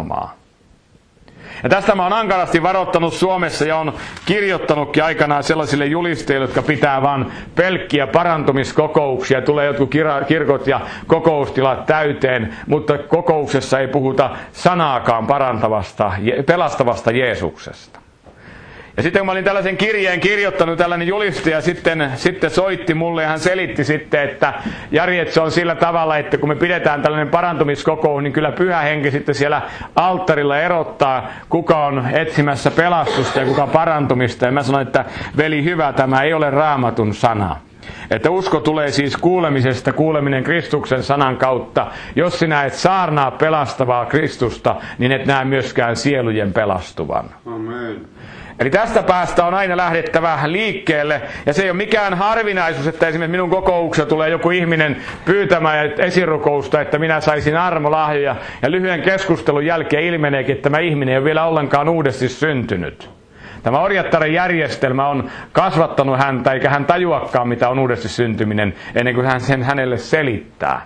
Ja tästä mä oon ankarasti varoittanut Suomessa ja on kirjoittanutkin aikanaan sellaisille julistajille, jotka pitää vaan pelkkiä parantumiskokouksia. Tulee jotkut kirkot ja kokoustilat täyteen, mutta kokouksessa ei puhuta sanaakaan pelastavasta Jeesuksesta. Ja sitten kun mä olin tällaisen kirjeen kirjoittanut, tällainen julistaja sitten soitti mulle ja hän selitti sitten, että Jari, että se on sillä tavalla, että kun me pidetään tällainen parantumiskokous, niin kyllä Pyhä Henki sitten siellä alttarilla erottaa, kuka on etsimässä pelastusta ja kuka parantumista. Ja mä sanoin, että veli hyvä, tämä ei ole Raamatun sana. Että usko tulee siis kuulemisesta, kuuleminen Kristuksen sanan kautta. Jos sinä et saarnaa pelastavaa Kristusta, niin et näe myöskään sielujen pelastuvan. Amen. Eli tästä päästä on aina lähdettävä liikkeelle, ja se ei ole mikään harvinaisuus, että esimerkiksi minun kokouksessa tulee joku ihminen pyytämään esirukousta, että minä saisin armolahjoja, ja lyhyen keskustelun jälkeen ilmeneekin, että tämä ihminen ei ole vielä ollenkaan uudesti syntynyt. Tämä orjattaren järjestelmä on kasvattanut häntä, eikä hän tajuakaan, mitä on uudesti syntyminen, ennen kuin hän sen hänelle selittää.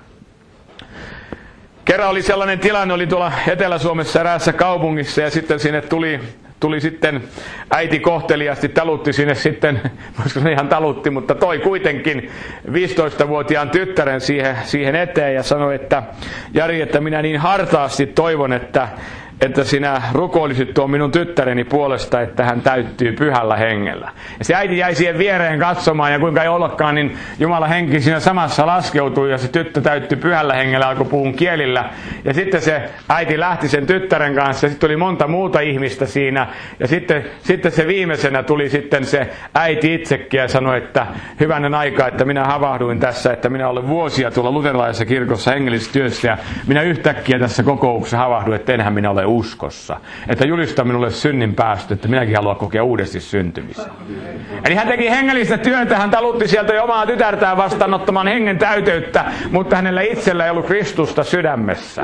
Kerran oli sellainen tilanne, oli tuolla Etelä-Suomessa eräässä kaupungissa, ja sitten sinne tuli sitten äiti kohteliasti, talutti sinne sitten, voisiko se ihan talutti, mutta toi kuitenkin 15-vuotiaan tyttären siihen eteen ja sanoi, että Jari, että minä niin hartaasti toivon, että sinä rukoilisit tuon minun tyttäreni puolesta, että hän täyttyy Pyhällä Hengellä. Ja se äiti jäi siihen viereen katsomaan, ja kuinka ei ollakaan, niin Jumalan henki siinä samassa laskeutui, ja se tyttö täyttyi Pyhällä Hengellä, alkoi puhua kielillä. Ja sitten se äiti lähti sen tyttären kanssa, ja sitten tuli monta muuta ihmistä siinä. Ja sitten se viimeisenä tuli sitten se äiti itsekin, ja sanoi, että hyvänen aika, että minä havahduin tässä, että minä olen vuosia tuolla luterilaisessa kirkossa hengellisessä työssä, ja minä yhtäkkiä tässä kokouksessa havahduin, että enhän minä ole uskossa. Että julista minulle synnin päästö, että minäkin haluan kokea uudesti syntymisen. Eli hän teki hengellistä työtä, hän talutti sieltä jo omaa tytärtään vastaanottamaan hengen täyteyttä, mutta hänellä itsellä ei ollut Kristusta sydämessä.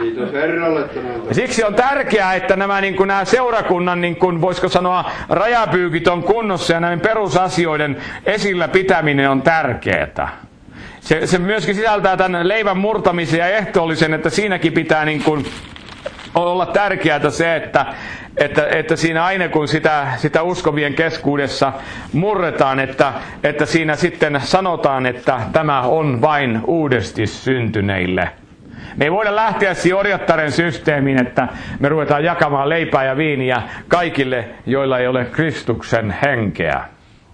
Ja siksi on tärkeää, että nämä seurakunnan, voisiko sanoa, rajapyykit on kunnossa ja näiden perusasioiden esillä pitäminen on tärkeää. Se myöskin sisältää tämän leivän murtamisen ja ehtoollisen, että siinäkin pitää olla tärkeää se, että siinä aina kun sitä uskovien keskuudessa murretaan, että siinä sitten sanotaan, että tämä on vain uudesti syntyneille. Me ei voida lähteä siihen orjattaren systeemiin, että me ruvetaan jakamaan leipää ja viiniä kaikille, joilla ei ole Kristuksen henkeä.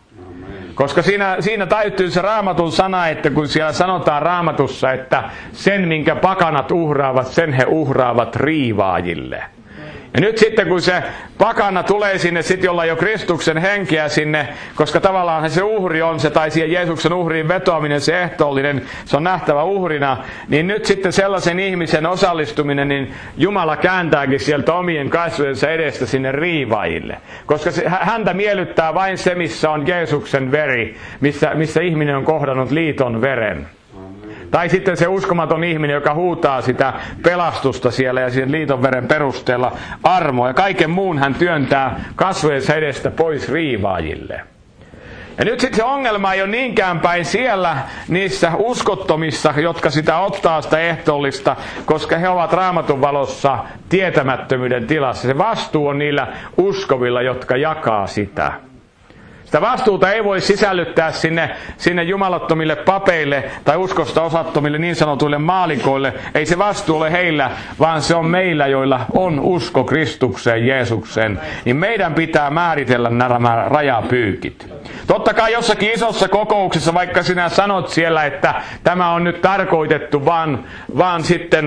Koska siinä täytyy se Raamatun sana, että kun siellä sanotaan Raamatussa, että sen minkä pakanat uhraavat, sen he uhraavat riivaajille. Ja nyt sitten kun se pakana tulee sinne, jolla ei ole Kristuksen henkeä sinne, koska tavallaan se uhri on se, tai siihen Jeesuksen uhriin vetoaminen, se ehtoollinen, se on nähtävä uhrina, niin nyt sitten sellaisen ihmisen osallistuminen, niin Jumala kääntääkin sieltä omien kasvojensa edestä sinne riivaajille. Koska häntä miellyttää vain se, missä on Jeesuksen veri, missä ihminen on kohdannut liiton veren. Tai sitten se uskomaton ihminen, joka huutaa sitä pelastusta siellä ja sen liitonveren perusteella armoa. Ja kaiken muun hän työntää kasvojensa edestä pois riivaajille. Ja nyt sitten se ongelma ei ole niinkään päin siellä niissä uskottomissa, jotka sitä ottaa sitä ehtoollista, koska he ovat Raamatun valossa tietämättömyyden tilassa. Se vastuu on niillä uskovilla, jotka jakaa sitä. Sitä vastuuta ei voi sisällyttää sinne jumalattomille papeille tai uskosta osattomille niin sanotuille maalikoille. Ei se vastuu ole heillä, vaan se on meillä, joilla on usko Kristukseen, Jeesukseen. Niin meidän pitää määritellä nämä rajapyykit. Totta kai jossakin isossa kokouksessa, vaikka sinä sanot siellä, että tämä on nyt tarkoitettu vaan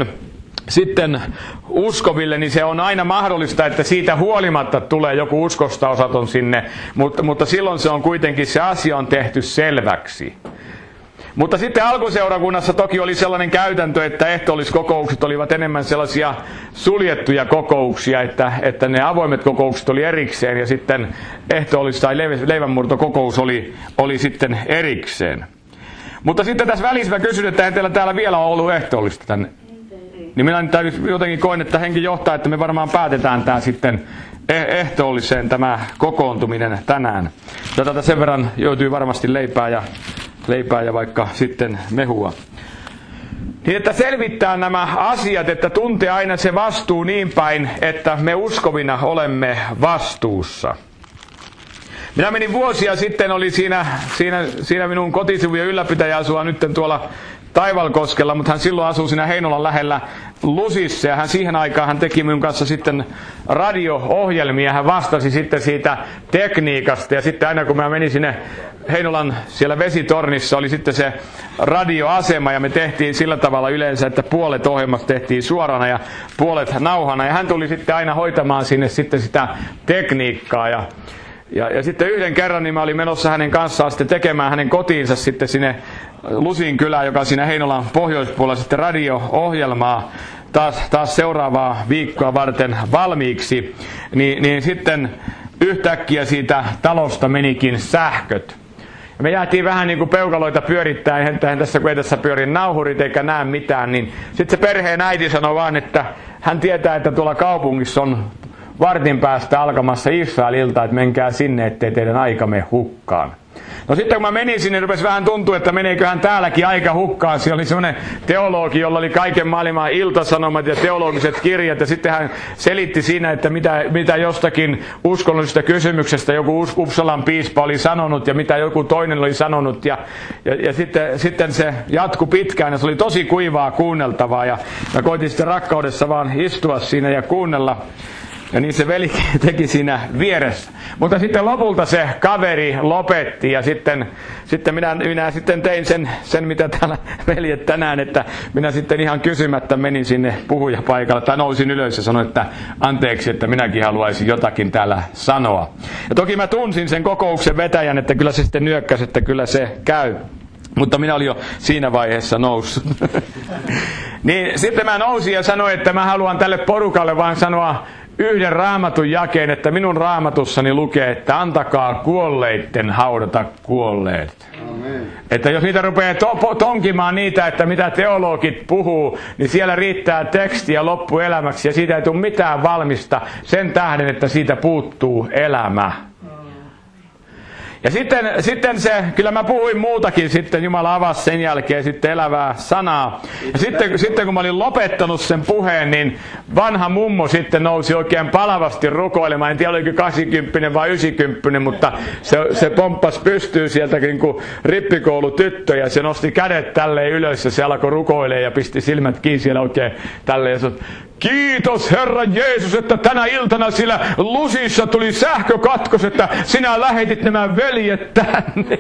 sitten uskoville, niin se on aina mahdollista, että siitä huolimatta tulee joku uskosta osaton sinne, mutta silloin se on kuitenkin, se asia on tehty selväksi. Mutta sitten alkuseurakunnassa toki oli sellainen käytäntö, että ehtoolliskokoukset olivat enemmän sellaisia suljettuja kokouksia, että ne avoimet kokoukset oli erikseen ja sitten ehtoollis- tai leivänmurtokokous oli sitten erikseen. Mutta sitten tässä välissä mä kysyn, että teillä täällä vielä on ollut ehtoollista tänne. Niin minä jotenkin koin, että henki johtaa, että me varmaan päätetään tämä sitten ehtoolliseen tämä kokoontuminen tänään. Tätä sen verran joutuu varmasti leipää ja vaikka sitten mehua. Niin että selvittää nämä asiat, että tuntee aina se vastuu niin päin, että me uskovina olemme vastuussa. Minä menin vuosia sitten, oli siinä minun kotisivujen ylläpitäjä asua nyt tuolla Taivalkoskella, mutta hän silloin asui siinä Heinolan lähellä Lusissa ja hän siihen aikaan hän teki minun kanssa sitten radio-ohjelmia. Hän vastasi sitten siitä tekniikasta ja sitten aina kun mä menin sinne Heinolan siellä vesitornissa oli sitten se radioasema ja me tehtiin sillä tavalla yleensä, että puolet ohjelmasta tehtiin suorana ja puolet nauhana ja hän tuli sitten aina hoitamaan sinne sitten sitä tekniikkaa ja sitten yhden kerran niin mä olin menossa hänen kanssaan sitten tekemään hänen kotiinsa sitten sinne Lusin kylään, joka siinä Heinolan pohjoispuolella sitten radio-ohjelmaa taas seuraavaa viikkoa varten valmiiksi, niin sitten yhtäkkiä siitä talosta menikin sähköt. Ja me jäätiin vähän niin kuin peukaloita pyörittäen, tässä kun ei tässä pyöri nauhurit eikä näe mitään, niin sitten se perheen äiti sanoi vaan, että hän tietää, että tuolla kaupungissa on vartin päästä alkamassa Israelilta, että menkää sinne, ettei teidän aika mene hukkaan. No sitten kun mä menin sinne, rupesi vähän tuntua, että meneeköhän täälläkin aika hukkaan. Siellä oli semmoinen teologi, jolla oli kaiken maailman iltasanomat ja teologiset kirjat. Ja sitten hän selitti siinä, että mitä jostakin uskonnollisesta kysymyksestä joku Uppsalan piispa oli sanonut ja mitä joku toinen oli sanonut. Ja sitten se jatkui pitkään ja se oli tosi kuivaa kuunneltavaa. Ja mä koitin sitten rakkaudessa vaan istua siinä ja kuunnella. Ja niin se veli teki siinä vieressä. Mutta sitten lopulta se kaveri lopetti ja sitten minä sitten tein sen mitä täällä veljet tänään, että minä sitten ihan kysymättä menin sinne puhujapaikalle tai nousin ylös ja sanoin, että anteeksi, että minäkin haluaisin jotakin täällä sanoa. Ja toki mä tunsin sen kokouksen vetäjän, että kyllä se sitten nyökkäsi, että kyllä se käy. Mutta minä olin jo siinä vaiheessa noussut. Niin sitten mä nousin ja sanoin, että mä haluan tälle porukalle vaan sanoa yhden raamatun jakeen, että minun raamatussani lukee, että antakaa kuolleitten haudata kuolleet. Amen. Että jos niitä rupeaa tonkimaan niitä, että mitä teologit puhuu, niin siellä riittää tekstiä loppuelämäksi ja siitä ei tule mitään valmista sen tähden, että siitä puuttuu elämä. Ja sitten se, kyllä mä puhuin muutakin sitten, Jumala avasi sen jälkeen sitten elävää sanaa. Ja sitten kun mä olin lopettanut sen puheen, niin vanha mummo sitten nousi oikein palavasti rukoilemaan. En tiedä oliko 80 vai 90, mutta se pomppasi pystyyn sieltä niin kuin rippikoulutyttö ja se nosti kädet tälleen ylös ja se alkoi rukoilemaan ja pisti silmät kiinni siellä oikein tälleen. Ja sanoi, kiitos Herra Jeesus, että tänä iltana sillä Lusissa tuli sähkökatkos, että sinä lähetit nämä veljet tänne.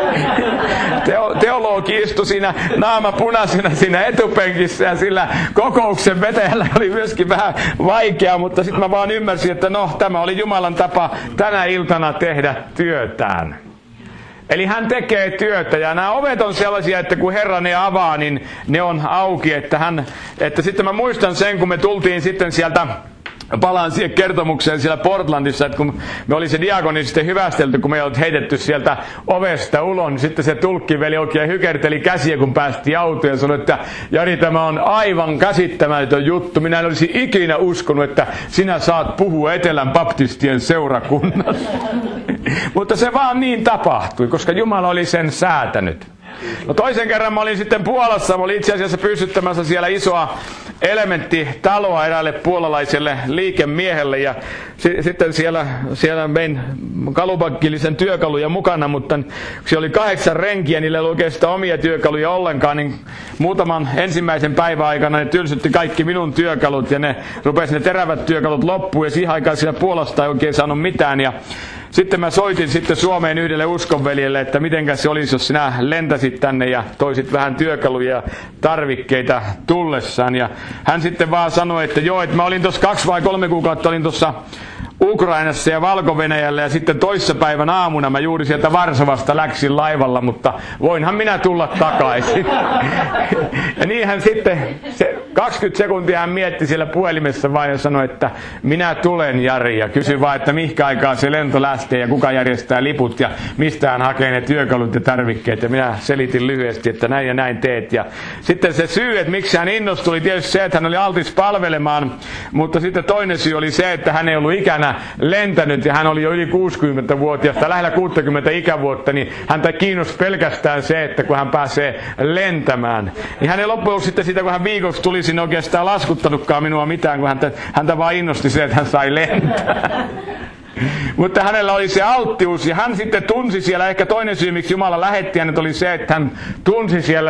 Teologi istui siinä naama punaisena siinä etupenkissä ja sillä kokouksen vetäjällä oli myöskin vähän vaikea, mutta sitten mä vaan ymmärsin, että tämä oli Jumalan tapa tänä iltana tehdä työtään. Eli hän tekee työtä ja nämä ovet on sellaisia, että kun Herra ne avaa, niin ne on auki. Että sitten mä muistan sen, kun me tultiin sitten sieltä, palaan siihen kertomukseen siellä Portlandissa, että kun me oli se diakoni sitten hyvästelty, kun me oltiin heitetty sieltä ovesta ulos, niin sitten se tulkkiveli oikein hykerteli käsiä, kun päästiin autoon ja sanoi, että Jari, tämä on aivan käsittämätön juttu. Minä en olisi ikinä uskonut, että sinä saat puhua Etelän baptistien seurakunnassa. Mutta se vaan niin tapahtui, koska Jumala oli sen säätänyt. No toisen kerran mä olin sitten Puolassa, mä olin itse asiassa pystyttämässä siellä isoa elementtitaloa eräälle puolalaiselle liikemiehelle ja sitten siellä mein kalupakkillisen työkaluja mukana, mutta siellä oli 8 renkiä, niillä ei ollut oikeastaan omia työkaluja ollenkaan, niin muutaman ensimmäisen päivän aikana ne tylsytti kaikki minun työkalut ja ne rupesi ne terävät työkalut loppuun ja siihen aikaan siellä Puolasta ei oikein saanut mitään ja sitten mä soitin sitten Suomeen yhdelle uskonveljelle, että mitenkäs se olisi, jos sinä lentäsit tänne ja toisit vähän työkaluja ja tarvikkeita tullessaan. Ja hän sitten vaan sanoi, että joo, että mä olin tuossa 2 vai 3 kuukautta olin tuossa Ukrainassa ja Valko-Venäjällä ja sitten toissapäivän aamuna mä juuri sieltä Varsovasta läksin laivalla, mutta voinhan minä tulla takaisin. Ja niin hän sitten, 20 sekuntia hän mietti siellä puhelimessa vaan ja sanoi, että minä tulen Jari ja kysyi vaan, että mihinkä aikaa se lento lähtee ja kuka järjestää liput ja mistä hän hakee ne työkalut ja tarvikkeet ja minä selitin lyhyesti, että näin ja näin teet. Ja sitten se syy, että miksi hän innostui, oli tietysti se, että hän oli altis palvelemaan, mutta sitten toinen syy oli se, että hän ei ollut ikänä lentänyt ja hän oli jo yli 60-vuotias tai lähellä 60 ikävuotta, niin häntä kiinnosti pelkästään se, että kun hän pääsee lentämään. Niin hän ei loppujen lopuksi sitten sitä, kun hän viikoksi tuli sinne oikeastaan laskuttanutkaan minua mitään, kun häntä vaan innosti se, että hän sai lentää. Mutta hänellä oli se alttius ja hän sitten tunsi siellä, ehkä toinen syy, miksi Jumala lähetti hänet, oli se, että hän tunsi siellä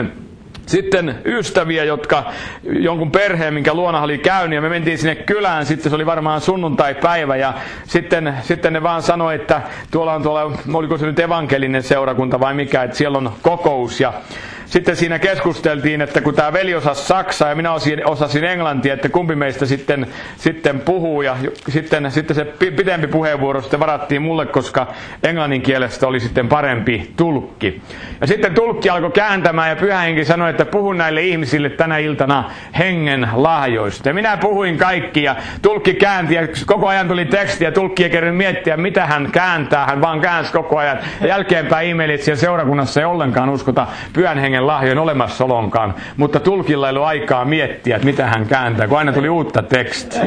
sitten ystäviä, jotka jonkun perheen, minkä luona oli käynyt, ja me mentiin sinne kylään, sitten se oli varmaan sunnuntaipäivä, ja sitten ne vaan sanoi, että tuolla on oliko se nyt evankelinen seurakunta vai mikä, että siellä on kokous, ja sitten siinä keskusteltiin, että kun tämä veli osasi saksaa ja minä osasin englantia, että kumpi meistä sitten puhuu. Ja sitten se pitempi puheenvuoro sitten varattiin mulle, koska englannin kielestä oli sitten parempi tulkki. Ja sitten tulkki alkoi kääntämään ja Pyhä Henki sanoi, että puhun näille ihmisille tänä iltana hengen lahjoista. Ja minä puhuin kaikki ja tulkki käänti ja koko ajan tuli teksti ja tulkki ei kerran miettiä, mitä hän kääntää. Hän vaan käänsi koko ajan. Ja jälkeenpäin ihmeili, että siellä seurakunnassa ei ollenkaan uskota Pyhän Hengen lahjojen olemassaolonkaan, mutta tulkilla ei ollut aikaa miettiä, että mitä hän kääntää, kun aina tuli uutta tekstiä.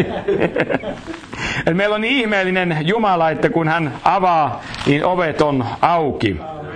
Et meillä on niin ihmeellinen Jumala, että kun hän avaa, niin ovet on auki.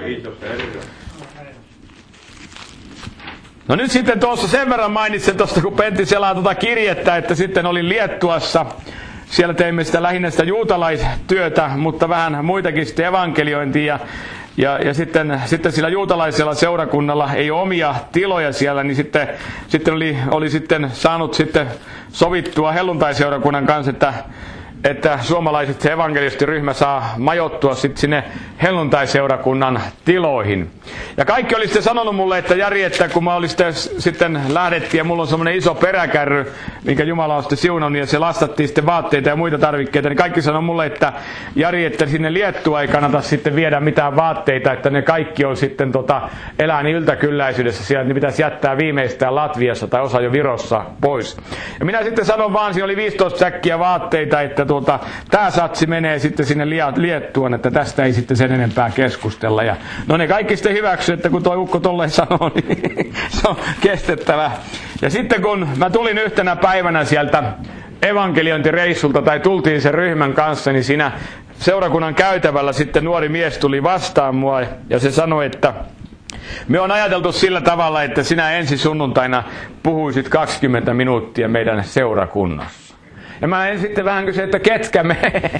No nyt sitten tuossa sen verran mainitsen tuosta, kun Pentti selaa tuota kirjettä, että sitten olin Liettuassa. Siellä teimme sitä lähinnä sitä juutalaistyötä, mutta vähän muitakin sitten evankeliointia. Ja sitten sillä juutalaisella seurakunnalla ei ole omia tiloja siellä, niin sitten oli sitten saanut sitten sovittua helluntaiseurakunnan kanssa, että suomalaiset evankelistiryhmä saa majoittua sitten sinne helluntaiseurakunnan tiloihin. Ja kaikki oli sitten sanonut mulle, että Jari, että kun mä olin sitten lähdettiin ja mulla on semmoinen iso peräkärry, minkä Jumala on sitten siunannut ja se lastattiin sitten vaatteita ja muita tarvikkeita, niin kaikki sanoi mulle, että Jari, että sinne Liettua ei kannata sitten viedä mitään vaatteita, että ne kaikki on sitten elää niin yltäkylläisyydessä siellä, että ne pitäisi jättää viimeistään Latviassa tai osa jo Virossa pois. Ja minä sitten sanon vaan, siinä oli 15 säkkiä vaatteita, että tämä satsi menee sitten sinne Liettuaan, että tästä ei sitten sen enempää keskustella. Ja no ne kaikki sitten hyväksy, että kun tuo ukko tolleen sanoo, niin se on kestettävä. Ja sitten kun mä tulin yhtenä päivänä sieltä evankeliointireissulta tai tultiin sen ryhmän kanssa, niin siinä seurakunnan käytävällä sitten nuori mies tuli vastaan mua ja se sanoi, että me on ajateltu sillä tavalla, että sinä ensi sunnuntaina puhuisit 20 minuuttia meidän seurakunnassa. Ja mä en sitten vähän kysyin, että ketkä me.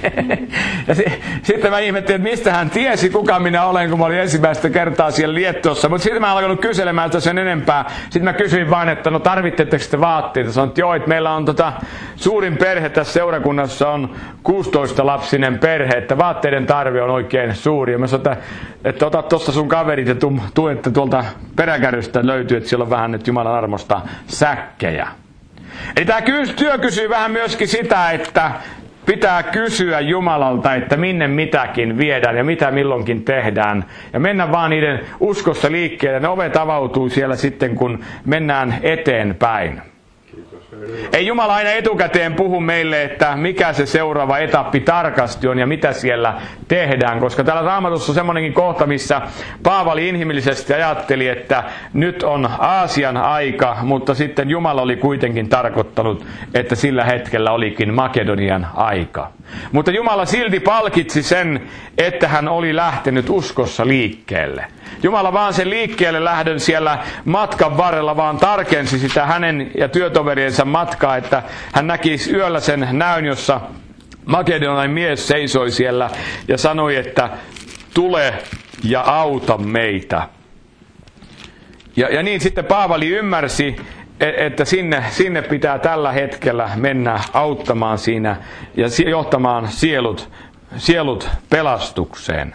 Ja sitten mä ihmettelin, että mistä hän tiesi, kuka minä olen, kun mä olin ensimmäistä kertaa siellä Liettuassa. Mutta sitten mä alkanut kyselemään sen enempää. Sitten mä kysyin vaan, että no tarvittetteko te vaatteita? Sanoin, että joo, että meillä on suurin perhe tässä seurakunnassa on 16-lapsinen perhe, että vaatteiden tarve on oikein suuri. Ja mä sanoin, että ota tuosta sun kaverit ja tuu, että tuolta peräkärrystä löytyy, että siellä on vähän nyt Jumalan armosta säkkejä. Eli tämä työ kysyy vähän myöskin sitä, että pitää kysyä Jumalalta, että minne mitäkin viedään ja mitä milloinkin tehdään. Ja mennä vaan niiden uskossa liikkeelle. Ne ovet avautuu siellä sitten, kun mennään eteenpäin. Kiitos. Ei Jumala aina etukäteen puhu meille, että mikä se seuraava etappi tarkasti on ja mitä siellä tehdään, koska täällä Raamatussa on semmoinenkin kohta, missä Paavali inhimillisesti ajatteli, että nyt on Aasian aika, mutta sitten Jumala oli kuitenkin tarkoittanut, että sillä hetkellä olikin Makedonian aika. Mutta Jumala silti palkitsi sen, että hän oli lähtenyt uskossa liikkeelle. Jumala vaan sen liikkeelle lähdön siellä matkan varrella vaan tarkensi sitä hänen ja työtoveriensa matkaa, että hän näkisi yöllä sen näyn, jossa makedonialainen mies seisoi siellä ja sanoi, että tule ja auta meitä. Ja niin sitten Paavali ymmärsi, että sinne pitää tällä hetkellä mennä auttamaan siinä ja johtamaan sielut pelastukseen.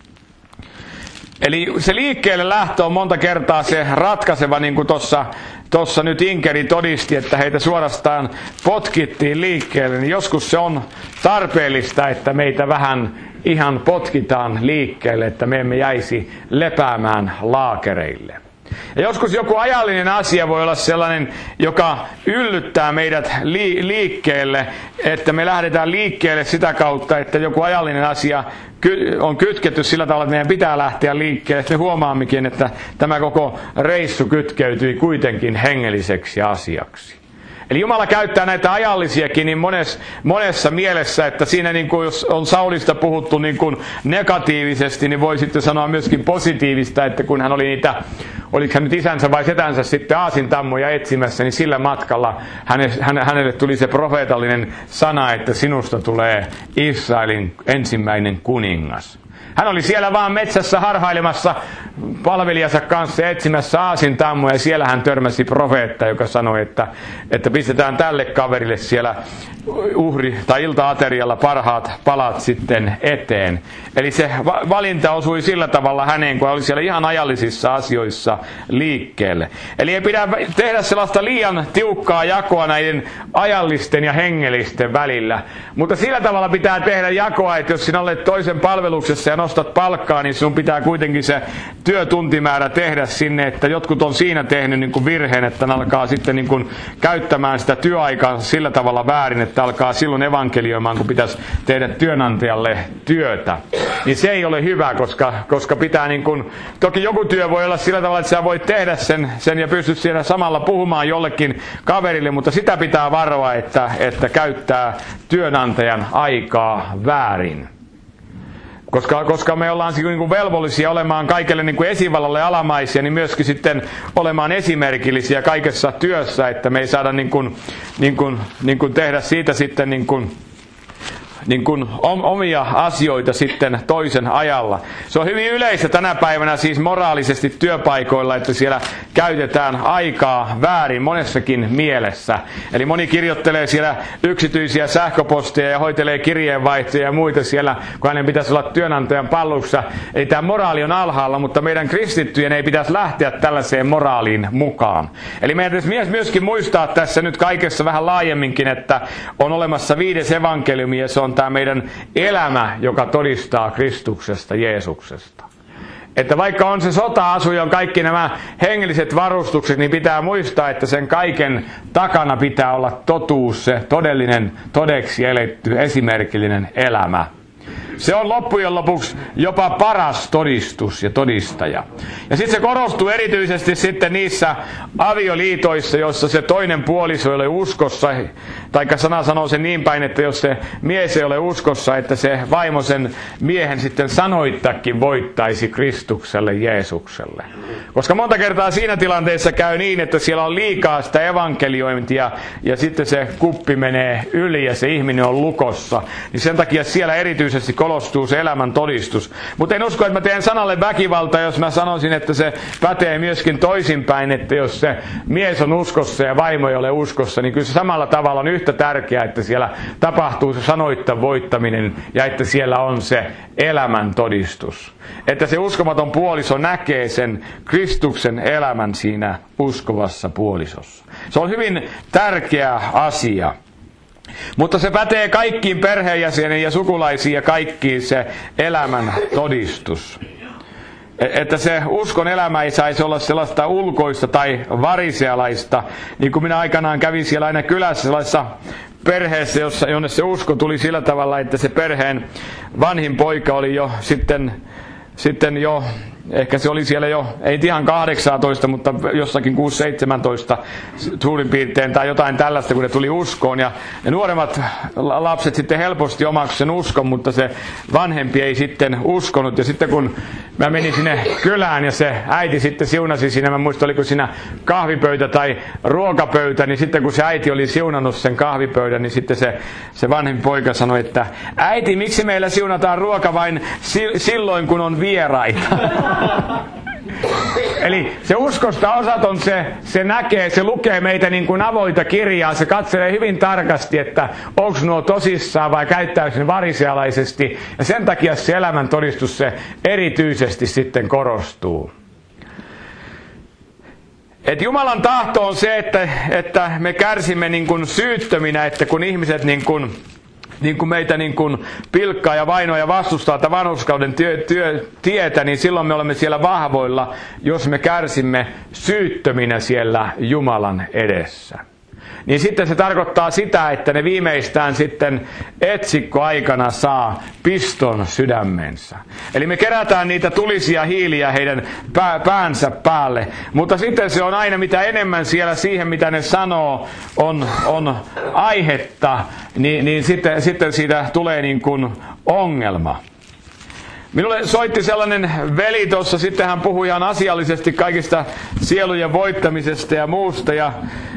Eli se liikkeelle lähtö on monta kertaa se ratkaiseva, niin kuin tuossa nyt Inkeri todisti, että heitä suorastaan potkittiin liikkeelle. Niin joskus se on tarpeellista, että meitä vähän ihan potkitaan liikkeelle, että me emme jäisi lepäämään laakereille. Ja joskus joku ajallinen asia voi olla sellainen, joka yllyttää meidät liikkeelle, että me lähdetään liikkeelle sitä kautta, että joku ajallinen asia on kytketty sillä tavalla, että meidän pitää lähteä liikkeelle. Että me huomaammekin, että tämä koko reissu kytkeytyi kuitenkin hengelliseksi asiaksi. Eli Jumala käyttää näitä ajallisiakin niin monessa mielessä, että siinä niin kuin jos on Saulista puhuttu niin kuin negatiivisesti, niin voi sitten sanoa myöskin positiivista, että kun hän oli niitä, oliko hän nyt isänsä vai setänsä sitten aasintammoja etsimässä, niin sillä matkalla hänelle tuli se profeetallinen sana, että sinusta tulee Israelin ensimmäinen kuningas. Hän oli siellä vaan metsässä harhailemassa palvelijansa kanssa etsimässä aasintammoja, ja siellä hän törmäsi profeetta, joka sanoi, että pistetään tälle kaverille siellä tai ilta-aterialla parhaat palat sitten eteen. Eli se valinta osui sillä tavalla häneen, kun oli siellä ihan ajallisissa asioissa liikkeelle. Eli ei pidä tehdä sellaista liian tiukkaa jakoa näiden ajallisten ja hengellisten välillä. Mutta sillä tavalla pitää tehdä jakoa, että jos sinä olet toisen palveluksessa ja nostat palkkaa, niin sun pitää kuitenkin se työtuntimäärä tehdä sinne, että jotkut on siinä tehnyt niin kuin virheen, että ne alkaa sitten niin kuin käyttämään sitä työaikaa sillä tavalla väärin, että alkaa silloin evankelioimaan, kun pitäisi tehdä työnantajalle työtä. Niin se ei ole hyvä, koska pitää niin kuin, toki joku työ voi olla sillä tavalla, että sä voit tehdä sen ja pystyt siellä samalla puhumaan jollekin kaverille, mutta sitä pitää varoa, että käyttää työnantajan aikaa väärin. Koska me ollaan niin kuin velvollisia olemaan kaikelle niin kuin esivallalle alamaisia, niin myöskin sitten olemaan esimerkillisiä kaikessa työssä, että me ei saada niin kuin tehdä siitä sitten niin kuin omia asioita sitten toisen ajalla. Se on hyvin yleistä tänä päivänä siis moraalisesti työpaikoilla, että siellä käytetään aikaa väärin monessakin mielessä. Eli moni kirjoittelee siellä yksityisiä sähköposteja ja hoitelee kirjeenvaihtoja ja muita siellä, kun hänen pitäisi olla työnantajan pallussa. Eli tämä moraali on alhaalla, mutta meidän kristittyjen ei pitäisi lähteä tällaiseen moraaliin mukaan. Eli meidän pitäisi myöskin muistaa tässä nyt kaikessa vähän laajemminkin, että on olemassa 5. evankeliumi ja se on tämä meidän elämä, joka todistaa Kristuksesta, Jeesuksesta. Että vaikka on se sota-asu ja on kaikki nämä hengelliset varustukset, niin pitää muistaa, että sen kaiken takana pitää olla totuus, se todellinen, todeksi eletty, esimerkillinen elämä. Se on loppujen lopuksi jopa paras todistus ja todistaja. Ja sitten se korostuu erityisesti sitten niissä avioliitoissa, joissa se toinen puoliso ei ole uskossa, taikka sana sanoo sen niin päin, että jos se mies ei ole uskossa, että se vaimo sen miehen sitten sanoittakin voittaisi Kristukselle, Jeesukselle. Koska monta kertaa siinä tilanteessa käy niin, että siellä on liikaa sitä evankeliointia ja sitten se kuppi menee yli ja se ihminen on lukossa. Niin sen takia siellä erityisesti kolostuu se elämän todistus. Mutta en usko, että mä teen sanalle väkivalta, jos mä sanoisin, että se pätee myöskin toisinpäin, että jos se mies on uskossa ja vaimo ei ole uskossa, niin kyllä se samalla tavalla on yhtä tärkeää, että siellä tapahtuu se sanoitta voittaminen ja että siellä on se elämän todistus. Että se uskomaton puoliso näkee sen Kristuksen elämän siinä uskovassa puolisossa. Se on hyvin tärkeä asia. Mutta se pätee kaikkiin perheenjäseniin ja sukulaisiin ja kaikkiin se elämän todistus. että se uskon elämä ei saisi olla sellaista ulkoista tai varisealaista, niin kuin minä aikanaan kävin siellä aina kylässä sellaisessa perheessä, jonne se usko tuli sillä tavalla, että se perheen vanhin poika oli jo sitten jo, ehkä se oli siellä jo, ei ihan 18, mutta jossakin 6-17 suurin piirtein tai jotain tällaista, kun ne tuli uskoon. Ja nuoremmat lapset sitten helposti omaksi sen uskon, mutta se vanhempi ei sitten uskonut. Ja sitten kun mä menin sinne kylään ja se äiti sitten siunasi siinä, mä muistan oliko siinä kahvipöytä tai ruokapöytä, niin sitten kun se äiti oli siunannut sen kahvipöydän, niin sitten se vanhempi poika sanoi, että äiti, miksi meillä siunataan ruoka vain silloin, kun on vieraita? Eli se uskosta osaton, se näkee, se lukee meitä niin kuin avoita kirjaa, se katselee hyvin tarkasti, että onko nuo tosissaan vai käyttäykö ne varisealaisesti, ja sen takia se elämän todistus se erityisesti sitten korostuu. Et Jumalan tahto on se, että me kärsimme niin kuin syyttöminä, että kun ihmiset niin kuin meitä niin kuin pilkkaa ja vainoa ja vastustaa tätä vanhurskauden tietä, niin silloin me olemme siellä vahvoilla, jos me kärsimme syyttöminä siellä Jumalan edessä. Niin sitten se tarkoittaa sitä, että ne viimeistään sitten etsikkoaikana saa piston sydämensä. Eli me kerätään niitä tulisia hiiliä heidän päänsä päälle. Mutta sitten se on aina mitä enemmän siellä siihen, mitä ne sanoo, on aihetta, niin sitten siitä tulee niin kuin ongelma. Minulle soitti sellainen veli tuossa, sitten hän puhui ihan asiallisesti kaikista sielujen voittamisesta ja muusta ja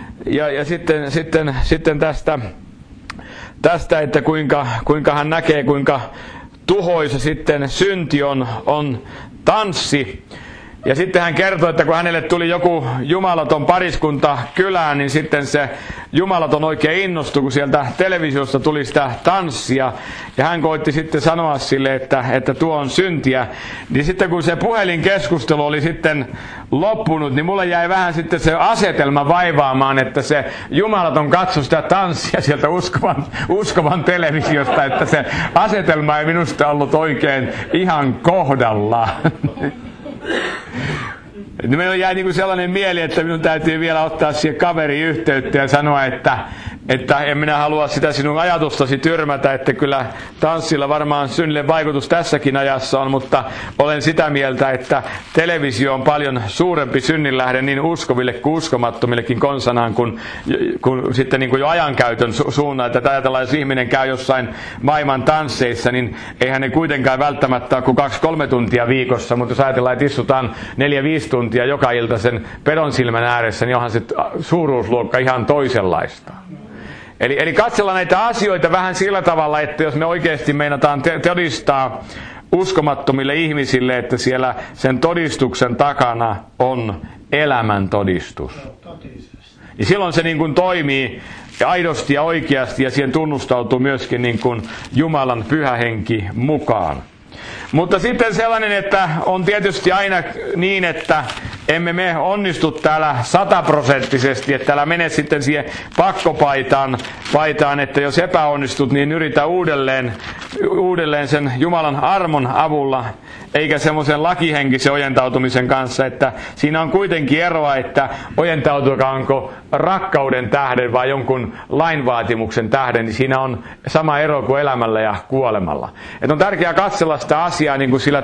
sitten tästä, että kuinka hän näkee, kuinka tuhoisa sitten synti on tanssi. Ja sitten hän kertoi, että kun hänelle tuli joku jumalaton pariskunta kylään, niin sitten se jumalaton oikein innostui, kun sieltä televisiosta tuli sitä tanssia. Ja hän koitti sitten sanoa sille, että tuo on syntiä. Niin sitten kun se puhelinkeskustelu oli sitten loppunut, niin mulle jäi vähän sitten se asetelma vaivaamaan, että se jumalaton katsoi sitä tanssia sieltä uskovan televisiosta, että se asetelma ei minusta ollut oikein ihan kohdallaan. Meillä jäi niin kuin sellainen mieli, että minun täytyy vielä ottaa siihen kaveriin yhteyttä ja sanoa, että en minä halua sitä sinun ajatustasi tyrmätä, että kyllä tanssilla varmaan synnille vaikutus tässäkin ajassa on, mutta olen sitä mieltä, että televisio on paljon suurempi synninlähde niin uskoville kuin uskomattomillekin konsanaan kuin sitten niin kuin jo ajankäytön suunnan, että ajatellaan, jos ihminen käy jossain maailman tansseissa, niin eihän ne kuitenkaan välttämättä ole kuin 2-3 tuntia viikossa, mutta jos ajatellaan, että istutaan 4-5 tuntia joka ilta sen pedon silmän ääressä, niin onhan se suuruusluokka ihan toisenlaista. Eli katsellaan näitä asioita vähän sillä tavalla, että jos me oikeasti meinataan todistaa uskomattomille ihmisille, että siellä sen todistuksen takana on elämän todistus. Ja silloin se niin kuin toimii aidosti ja oikeasti ja siihen tunnustautuu myöskin niin kuin Jumalan pyhä henki mukaan. Mutta sitten sellainen, että on tietysti aina niin, että emme me onnistu täällä 100%, että täällä mene sitten siihen pakkopaitaan, että jos epäonnistut, niin yritä uudelleen sen Jumalan armon avulla, eikä semmoisen lakihenkisen ojentautumisen kanssa, että siinä on kuitenkin eroa, että ojentautukaanko rakkauden tähden vai jonkun lainvaatimuksen tähden, niin siinä on sama ero kuin elämällä ja kuolemalla. Että on tärkeää katsella sitä asiaa niin kuin sillä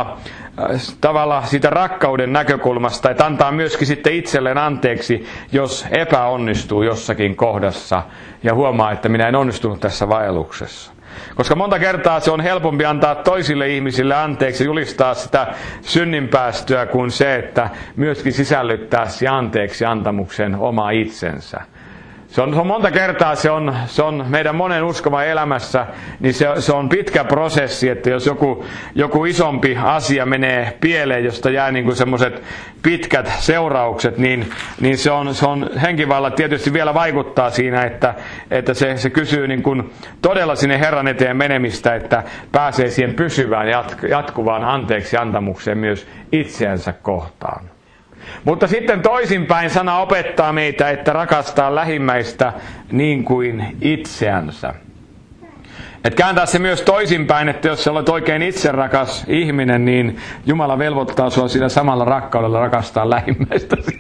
tavalla siitä rakkauden näkökulmasta, että antaa myöskin sitten itselleen anteeksi, jos epäonnistuu jossakin kohdassa ja huomaa, että minä en onnistunut tässä vaelluksessa. Koska monta kertaa se on helpompi antaa toisille ihmisille anteeksi ja julistaa sitä synninpäästöä kuin se, että myöskin sisällyttää se anteeksi antamuksen oma itsensä. Se on monta kertaa se on meidän monen uskovan elämässä, niin se on pitkä prosessi, että jos joku isompi asia menee pieleen, josta jää niin kuin semmoiset pitkät seuraukset, niin se on henkivalla tietysti vielä vaikuttaa siinä, että se kysyy niin kuin todella sinne Herran eteen menemistä, että pääsee siihen pysyvään jatkuvaan anteeksi antamukseen myös itseänsä kohtaan. Mutta sitten toisinpäin sana opettaa meitä, että rakastaa lähimmäistä niin kuin itseänsä. Että kääntää se myös toisinpäin, että jos sä olet oikein itserakas ihminen, niin Jumala velvoittaa sua sillä samalla rakkaudella rakastaa lähimmäistäsi.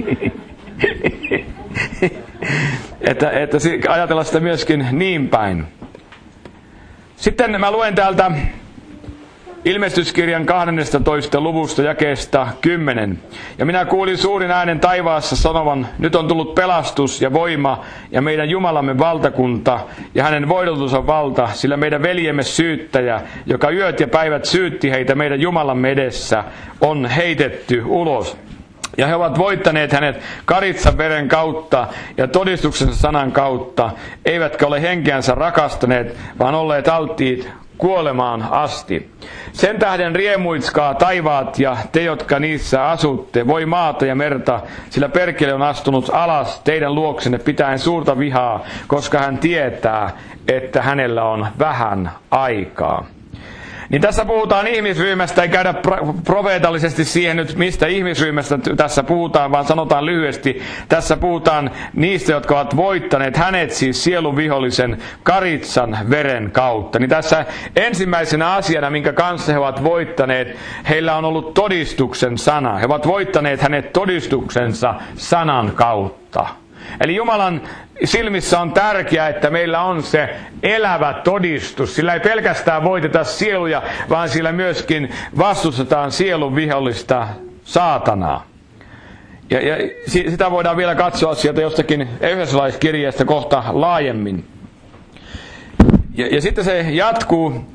että ajatella sitä myöskin niin päin. Sitten mä luen täältä Ilmestyskirjan 12. luvusta jakeesta 10. Ja minä kuulin suurin äänen taivaassa sanovan, nyt on tullut pelastus ja voima ja meidän Jumalamme valtakunta ja hänen voideltunsa valta, sillä meidän veljemme syyttäjä, joka yöt ja päivät syytti heitä meidän Jumalamme edessä, on heitetty ulos. Ja he ovat voittaneet hänet karitsan veren kautta ja todistuksensa sanan kautta, eivätkä ole henkeänsä rakastaneet, vaan olleet alttiit kuolemaan asti. Sen tähden riemuitskaa taivaat ja te, jotka niissä asutte, voi maata ja merta, sillä perkele on astunut alas teidän luoksenne pitäen suurta vihaa, koska hän tietää, että hänellä on vähän aikaa. Niin tässä puhutaan ihmisryhmästä, ei käydä profeetallisesti siihen nyt, mistä ihmisryhmästä tässä puhutaan, vaan sanotaan lyhyesti, tässä puhutaan niistä, jotka ovat voittaneet hänet, siis sielun vihollisen karitsan veren kautta. Niin tässä ensimmäisenä asiana, minkä kanssa he ovat voittaneet, heillä on ollut todistuksen sana. He ovat voittaneet hänet todistuksensa sanan kautta. Eli Jumalan silmissä on tärkeää, että meillä on se elävä todistus. Sillä ei pelkästään voiteta sieluja, vaan sillä myöskin vastustetaan sielun vihollista saatanaa. Ja sitä voidaan vielä katsoa sieltä jostakin efesolaiskirjeestä kohta laajemmin. Ja sitten se jatkuu.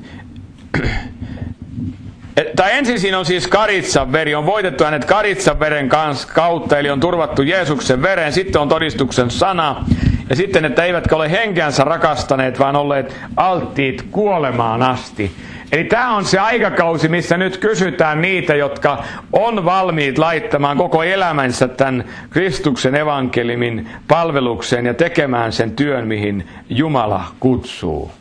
Tai ensin siinä on siis karitsan veri, on voitettu hänet karitsan veren kautta, eli on turvattu Jeesuksen vereen, sitten on todistuksen sana, ja sitten, että eivätkä ole henkeänsä rakastaneet, vaan olleet alttiit kuolemaan asti. Eli tämä on se aikakausi, missä nyt kysytään niitä, jotka on valmiit laittamaan koko elämänsä tämän Kristuksen evankeliumin palvelukseen ja tekemään sen työn, mihin Jumala kutsuu.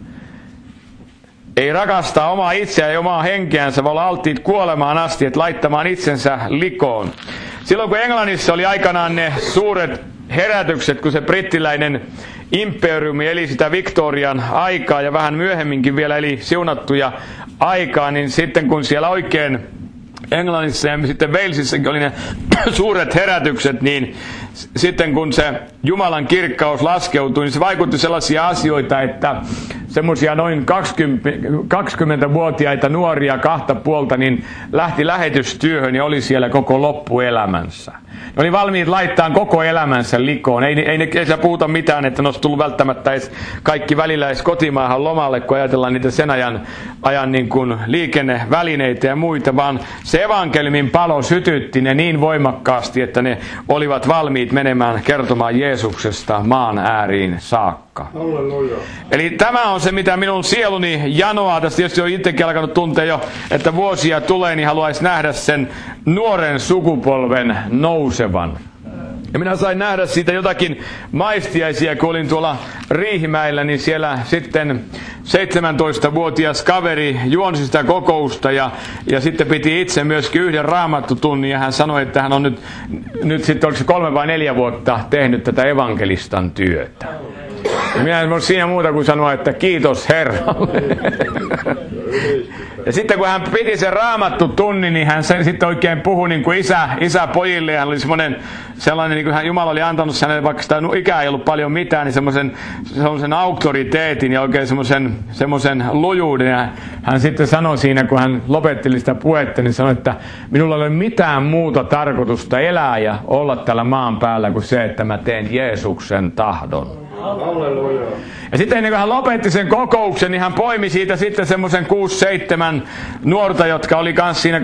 Ei rakastaa omaa itseään ja omaa henkeänsä, vaan olla alttiit kuolemaan asti, että laittamaan itsensä likoon. Silloin kun Englannissa oli aikanaan ne suuret herätykset, kun se brittiläinen imperiumi eli sitä Victorian aikaa ja vähän myöhemminkin vielä eli siunattuja aikaa, niin sitten kun siellä oikein Englannissa ja sitten Walesissakin oli ne suuret herätykset, niin sitten kun se Jumalan kirkkaus laskeutui, niin se vaikutti sellaisia asioita, että semmoisia noin 20-vuotiaita nuoria kahta puolta niin lähti lähetystyöhön ja oli siellä koko loppuelämänsä. Ne oli valmiit laittaa koko elämänsä likoon. Ei se puhuta mitään, että ne olisi tullut välttämättä edes kaikki välillä edes kotimaahan lomalle, kun ajatellaan niitä sen ajan niin kuin liikennevälineitä ja muita, vaan se evankeliumin palo sytytti ne niin voimakkaasti, että ne olivat valmiit menemään kertomaan Jeesuksesta maan ääriin saakka. Halleluja. Eli tämä on se, mitä minun sieluni janoaa. Tästä tietysti on itsekin alkanut tuntea jo, että vuosia tulee, niin haluaisi nähdä sen nuoren sukupolven nousevan. Ja minä sain nähdä siitä jotakin maistiaisia, kun olin tuolla Riihimäellä, niin siellä sitten 17-vuotias kaveri juonsi sitä kokousta ja sitten piti itse myöskin yhden raamattutunnin ja hän sanoi, että hän on nyt sitten oliko se 3 vai 4 vuotta tehnyt tätä evankelistan työtä. Ja minä en ole siinä muuta kuin sanoa, että kiitos Herralle. Ja sitten kun hän piti sen raamattutunnin, niin hän sitten oikein puhui niin kuin isä pojille. Hän oli sellainen, niin kuin Jumala oli antanut hänelle, vaikka sitä ikää ei ollut paljon mitään, niin semmoisen auktoriteetin ja oikein semmoisen lujuuden. Ja hän sitten sanoi siinä, kun hän lopetteli sitä puhetta, niin sanoi, että minulla ei ole mitään muuta tarkoitusta elää ja olla tällä maan päällä kuin se, että mä teen Jeesuksen tahdon. Halleluja. Ja sitten ennen kuin hän lopetti sen kokouksen, niin hän poimi siitä sitten semmoisen 6-7 nuorta, jotka oli kanssa siinä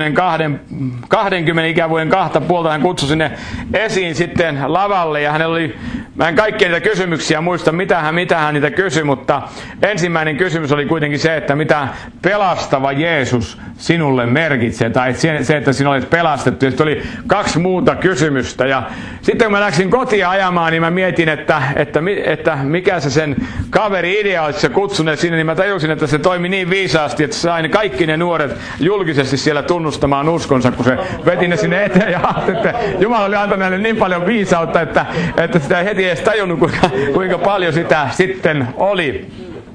20 ikävuoden kahta puolta. Hän kutsui sinne esiin sitten lavalle ja hänellä oli, mä en kaikkia niitä kysymyksiä muista, mitä hän niitä kysyi, mutta ensimmäinen kysymys oli kuitenkin se, että mitä pelastava Jeesus sinulle merkitsee, tai se, että sinä olet pelastettu. Ja sitten oli 2 muuta kysymystä. Ja sitten kun mä läksin kotiin ajamaan, niin mä mietin, että mikä se sen kaveri idea olisi kutsuneet sinne, niin mä tajusin, että se toimi niin viisaasti, että sai kaikki ne nuoret julkisesti siellä tunnustamaan uskonsa, kun se veti ne sinne eteen ja että Jumala oli antanut näille niin paljon viisautta, että sitä ei heti edes tajunnut, kuinka paljon sitä sitten oli.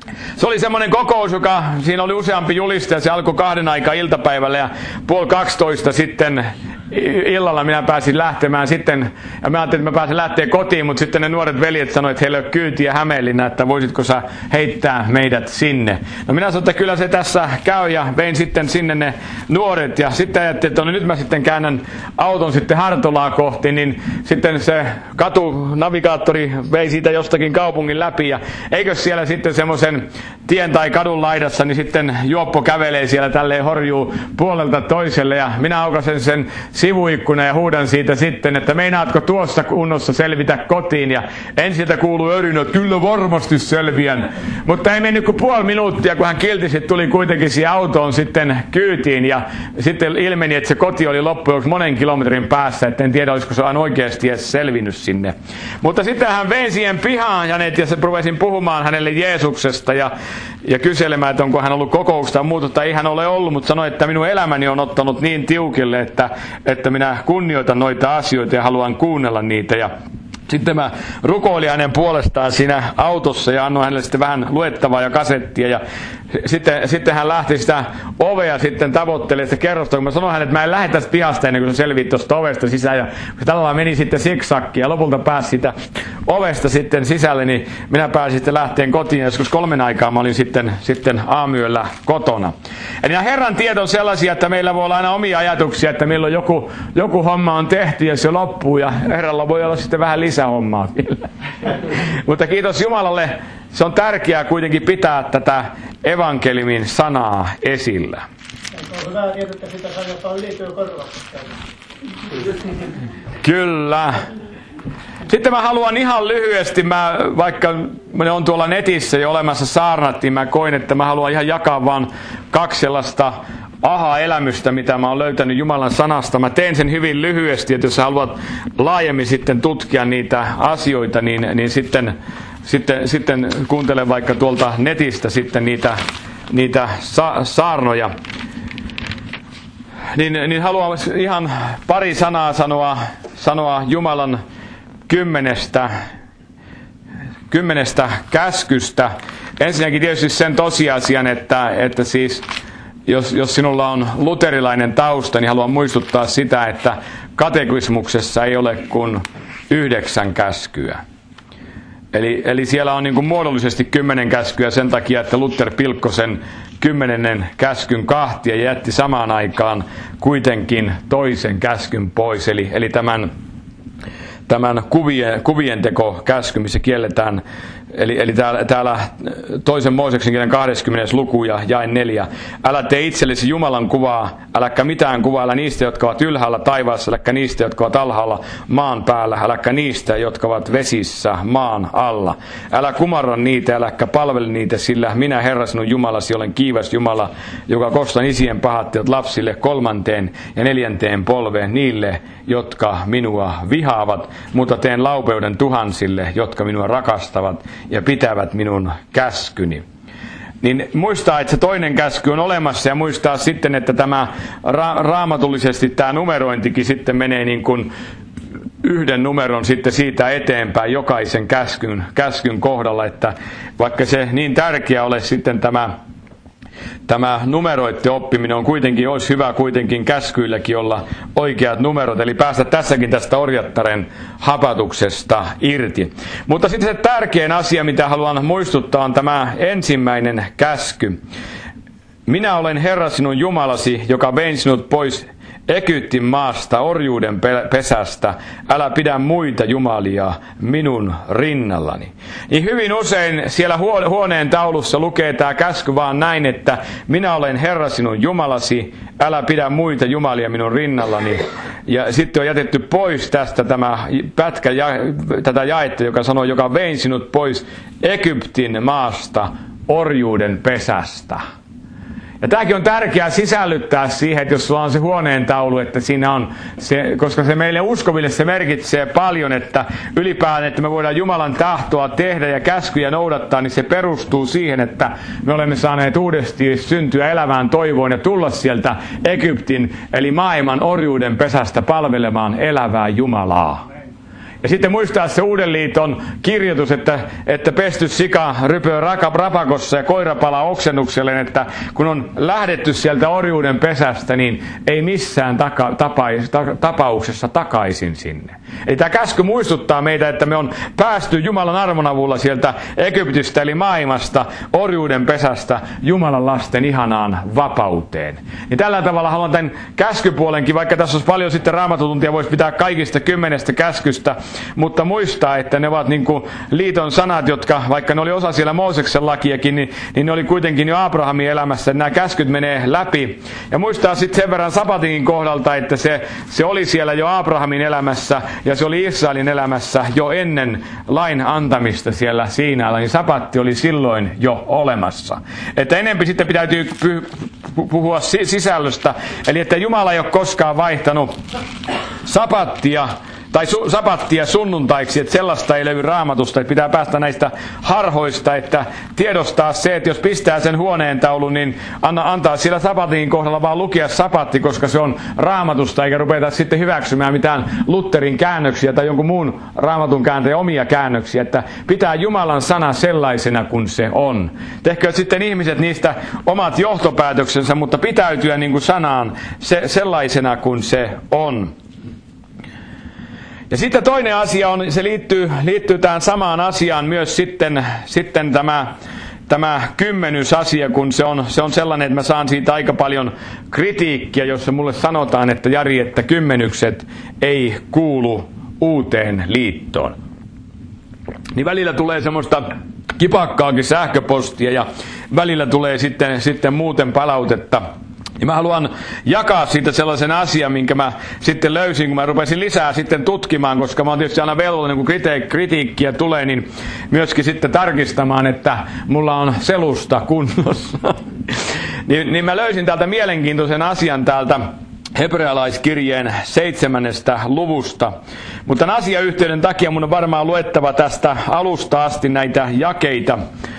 Se oli semmoinen kokous, joka siinä oli useampi julistaja. Se alkoi 2 aikaa iltapäivällä ja 11:30 sitten illalla minä pääsin lähtemään sitten. Ja mä ajattelin, että mä pääsen lähteä kotiin, mutta sitten ne nuoret veljet sanoivat, että heillä ei ole kyytiä Hämeenlinna, että voisitko sä heittää meidät sinne. No minä sanoin, että kyllä se tässä käy ja vein sitten sinne ne nuoret. Ja sitten ajattelin, että nyt mä sitten käännän auton sitten Hartolaa kohti, niin sitten se katunavigaattori vei siitä jostakin kaupungin läpi. Ja eikö siellä sitten semmoisen tien tai kadun laidassa, niin sitten juoppo kävelee siellä tälleen horjuu puolelta toiselle. Ja minä aukasen sen sivuikkuna ja huudan siitä sitten, että meinaatko tuossa kunnossa selvitä kotiin. Ja ensin kuuluu örinä, että kyllä varmasti selviän. Mutta ei mennyt kuin 0,5 minuuttia, kun hän kiltisti tuli kuitenkin siihen autoon sitten kyytiin. Ja sitten ilmeni, että se koti oli loppujen monen kilometrin päässä, että en tiedä, olisiko se aina oikeasti edes selvinnyt sinne. Mutta sitten hän vei siihen pihaan hänet ja rupesin puhumaan hänelle Jeesuksesta ja kyselemään, että onko hän ollut kokouksesta ja muuta, tai ei hän ole ollut, mutta sanoi, että minun elämäni on ottanut niin tiukille, että minä kunnioitan noita asioita ja haluan kuunnella niitä. Ja sitten mä rukoilin hänen puolestaan siinä autossa ja annoin hänelle sitten vähän luettavaa ja kasettia. Ja sitten hän lähti sitä ovea sitten tavoittelemaan sitä kerrosta, kun mä sanoin hänelle, että mä en lähde tästä pihasta ennen kuin se selvii tuosta ovesta sisään. Ja kun tällä meni sitten siksakki ja lopulta pääsi sitä ovesta sitten sisälle, niin minä pääsin sitten lähteen kotiin. Ja joskus 3 aikaa mä olin sitten aamuyöllä kotona. Eli nämä Herran tiedot on sellaisia, että meillä voi olla aina omia ajatuksia, että milloin joku homma on tehty ja se loppuu. Ja Herralla voi olla sitten vähän lisähommaa vielä. Mutta kiitos Jumalalle. Se on tärkeää kuitenkin pitää tätä evankeliumin sanaa esillä. On hyvä tietää, että sitä sanotaan ylityökorvauksesta. Kyllä. Sitten mä haluan ihan lyhyesti, vaikka ne on tuolla netissä jo olemassa saarnat, niin mä koin, että mä haluan ihan jakaa vaan 2 sellaista aha-elämystä, mitä mä oon löytänyt Jumalan sanasta. Mä teen sen hyvin lyhyesti, että jos sä haluat laajemmin sitten tutkia niitä asioita, niin sitten kuuntele vaikka tuolta netistä sitten niitä saarnoja. Niin haluan ihan pari sanaa sanoa Jumalan 10 käskystä. Ensinnäkin tietysti sen tosiasian, että siis jos sinulla on luterilainen tausta, niin haluan muistuttaa sitä, että katekismuksessa ei ole kuin 9 käskyä. Eli siellä on niin kuin muodollisesti 10 käskyä sen takia, että Luther pilkkoi sen 10. käskyn 2 ja jätti samaan aikaan kuitenkin toisen käskyn pois. Eli tämän kuvien teko käsky, missä kielletään, eli täällä 2. Mooseksen kirjan 20. luku ja jae 4. Älä tee itsellesi Jumalan kuvaa, äläkä mitään kuvaa, älä niistä, jotka ovat ylhäällä taivaassa, äläkä niistä, jotka ovat alhaalla maan päällä, äläkä niistä, jotka ovat vesissä maan alla. Älä kumarra niitä, äläkä palvele niitä, sillä minä Herra sinun Jumalasi olen kiivas Jumala, joka kostan isien pahat teot lapsille 3. ja 4. polveen niille, jotka minua vihaavat, mutta teen laupeuden tuhansille, jotka minua rakastavat ja pitävät minun käskyni. Niin muistaa, että se toinen käsky on olemassa ja muistaa sitten, että tämä raamatullisesti tämä numerointikin sitten menee niin kuin 1 numeron sitten siitä eteenpäin jokaisen käskyn kohdalla, että vaikka se niin tärkeä ole sitten tämä numeroiden oppiminen on kuitenkin, olisi hyvä kuitenkin käskyilläkin olla oikeat numerot, eli päästä tässäkin tästä orjattaren hapatuksesta irti. Mutta sitten se tärkein asia, mitä haluan muistuttaa, on tämä ensimmäinen käsky. Minä olen Herra sinun Jumalasi, joka vein sinut pois Egyptin maasta, orjuuden pesästä, älä pidä muita jumalia minun rinnallani. Niin hyvin usein siellä huoneen taulussa lukee tämä käsky vaan näin, että minä olen Herra sinun Jumalasi, älä pidä muita jumalia minun rinnallani. Ja sitten on jätetty pois tästä tämä pätkä tätä jaetta, joka sanoo, joka vein sinut pois Egyptin maasta, orjuuden pesästä. Ja tämäkin on tärkeää sisällyttää siihen, että jos sulla on se huoneen taulu, että siinä on se, koska se meille uskoville se merkitsee paljon, että ylipäätään, että me voidaan Jumalan tahtoa tehdä ja käskyjä noudattaa, niin se perustuu siihen, että me olemme saaneet uudesti syntyä elävään toivoon ja tulla sieltä Egyptin, eli maailman orjuuden pesästä palvelemaan elävää Jumalaa. Ja sitten muistaa se Uuden liiton kirjoitus, että pesty sika rypöö rapakossa ja koira palaa oksennukselle, että kun on lähdetty sieltä orjuuden pesästä, niin ei missään tapauksessa takaisin sinne. Eli tämä käsky muistuttaa meitä, että me on päästy Jumalan armon avulla sieltä Egyptistä eli maailmasta, orjuuden pesästä, Jumalan lasten ihanaan vapauteen. Niin tällä tavalla haluan tämän käskypuolenkin, vaikka tässä olisi paljon sitten raamatutuntia, voisi pitää kaikista 10 käskystä, mutta muistaa, että ne ovat niin kuin liiton sanat, jotka, vaikka ne oli osa siellä Mooseksen lakiakin, niin ne oli kuitenkin jo Abrahamin elämässä, että nämä käskyt menee läpi. Ja muistaa sitten sen verran sapatin kohdalta, että se oli siellä jo Abrahamin elämässä, ja se oli Israelin elämässä jo ennen lain antamista siellä Siinailla, niin sapatti oli silloin jo olemassa. Että enempi sitten täytyy puhua sisällöstä, eli että Jumala ei ole koskaan vaihtanut sapattia sunnuntaiksi, että sellaista ei löydy Raamatusta, että pitää päästä näistä harhoista, että tiedostaa se, että jos pistää sen huoneentaulun, niin antaa sillä sapatin kohdalla vaan lukea sapatti, koska se on Raamatusta, eikä rupeta sitten hyväksymään mitään Lutherin käännöksiä tai jonkun muun Raamatun kääntäjän omia käännöksiä, että pitää Jumalan sana sellaisena kuin se on. Tehkööt sitten ihmiset niistä omat johtopäätöksensä, mutta pitäytyä niin kuin sanaan sellaisena kuin se on. Ja sitten toinen asia on, se liittyy tähän samaan asiaan myös sitten tämä kymmenysasia, kun se on sellainen, että mä saan siitä aika paljon kritiikkiä, jossa mulle sanotaan, että Jari, että kymmenykset ei kuulu uuteen liittoon. Niin välillä tulee semmoista kipakkaakin sähköpostia ja välillä tulee sitten muuten palautetta. Ja mä haluan jakaa siitä sellaisen asian, minkä mä sitten löysin, kun mä rupesin lisää sitten tutkimaan, koska mä oon tietysti aina velvollinen, kun kritiikkiä tulee, niin myöskin sitten tarkistamaan, että mulla on selusta kunnossa. niin mä löysin täältä mielenkiintoisen asian täältä Hebrealaiskirjeen 7. luvusta. Mutta tämän asiayhteyden takia mun on varmaan luettava tästä alusta asti näitä jakeita.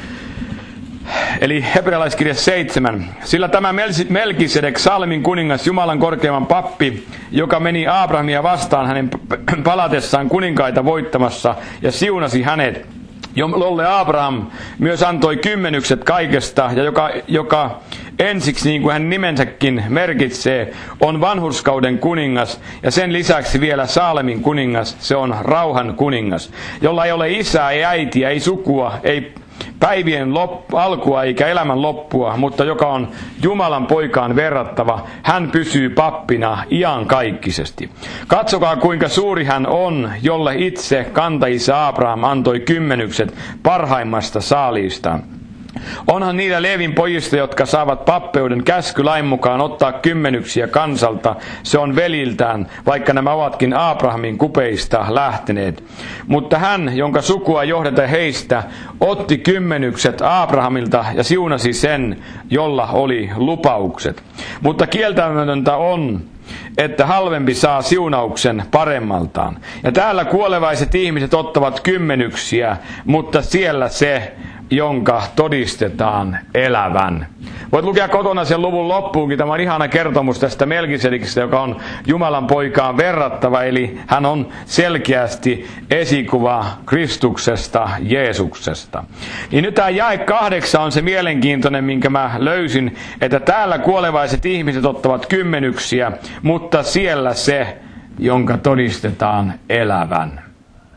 Eli Hebrealaiskirja 7. Sillä tämä Melkisedek, Salmin kuningas, Jumalan korkeimman pappi, joka meni Abrahamia vastaan hänen palatessaan kuninkaita voittamassa ja siunasi hänet, jolle Abraham myös antoi kymmenykset kaikesta, ja joka ensiksi, niin kuin hän nimensäkin merkitsee, on vanhurskauden kuningas, ja sen lisäksi vielä Saalemin kuningas, se on rauhan kuningas, jolla ei ole isää, ei äitiä, ei sukua, ei päivien alkua eikä elämän loppua, mutta joka on Jumalan poikaan verrattava, hän pysyy pappina iankaikkisesti. Katsokaa kuinka suuri hän on, jolle itse kantaisä Abraham antoi kymmenykset parhaimmasta saaliistaan. Onhan niillä Leevin pojista, jotka saavat pappeuden käskylain mukaan ottaa kymmenyksiä kansalta, se on veliltään, vaikka nämä ovatkin Abrahamin kupeista lähteneet. Mutta hän, jonka sukua johdata heistä, otti kymmenykset Abrahamilta ja siunasi sen, jolla oli lupaukset. Mutta kieltämätöntä on, että halvempi saa siunauksen paremmaltaan. Ja täällä kuolevaiset ihmiset ottavat kymmenyksiä, mutta siellä se, jonka todistetaan elävän. Voit lukea kotona sen luvun loppuunkin. Tämä on ihana kertomus tästä Melkisedekistä, joka on Jumalan poikaan verrattava. Eli hän on selkeästi esikuva Kristuksesta, Jeesuksesta. Niin nyt tämä jae 8 on se mielenkiintoinen, minkä mä löysin, että täällä kuolevaiset ihmiset ottavat kymmenyksiä, mutta siellä se, jonka todistetaan elävän.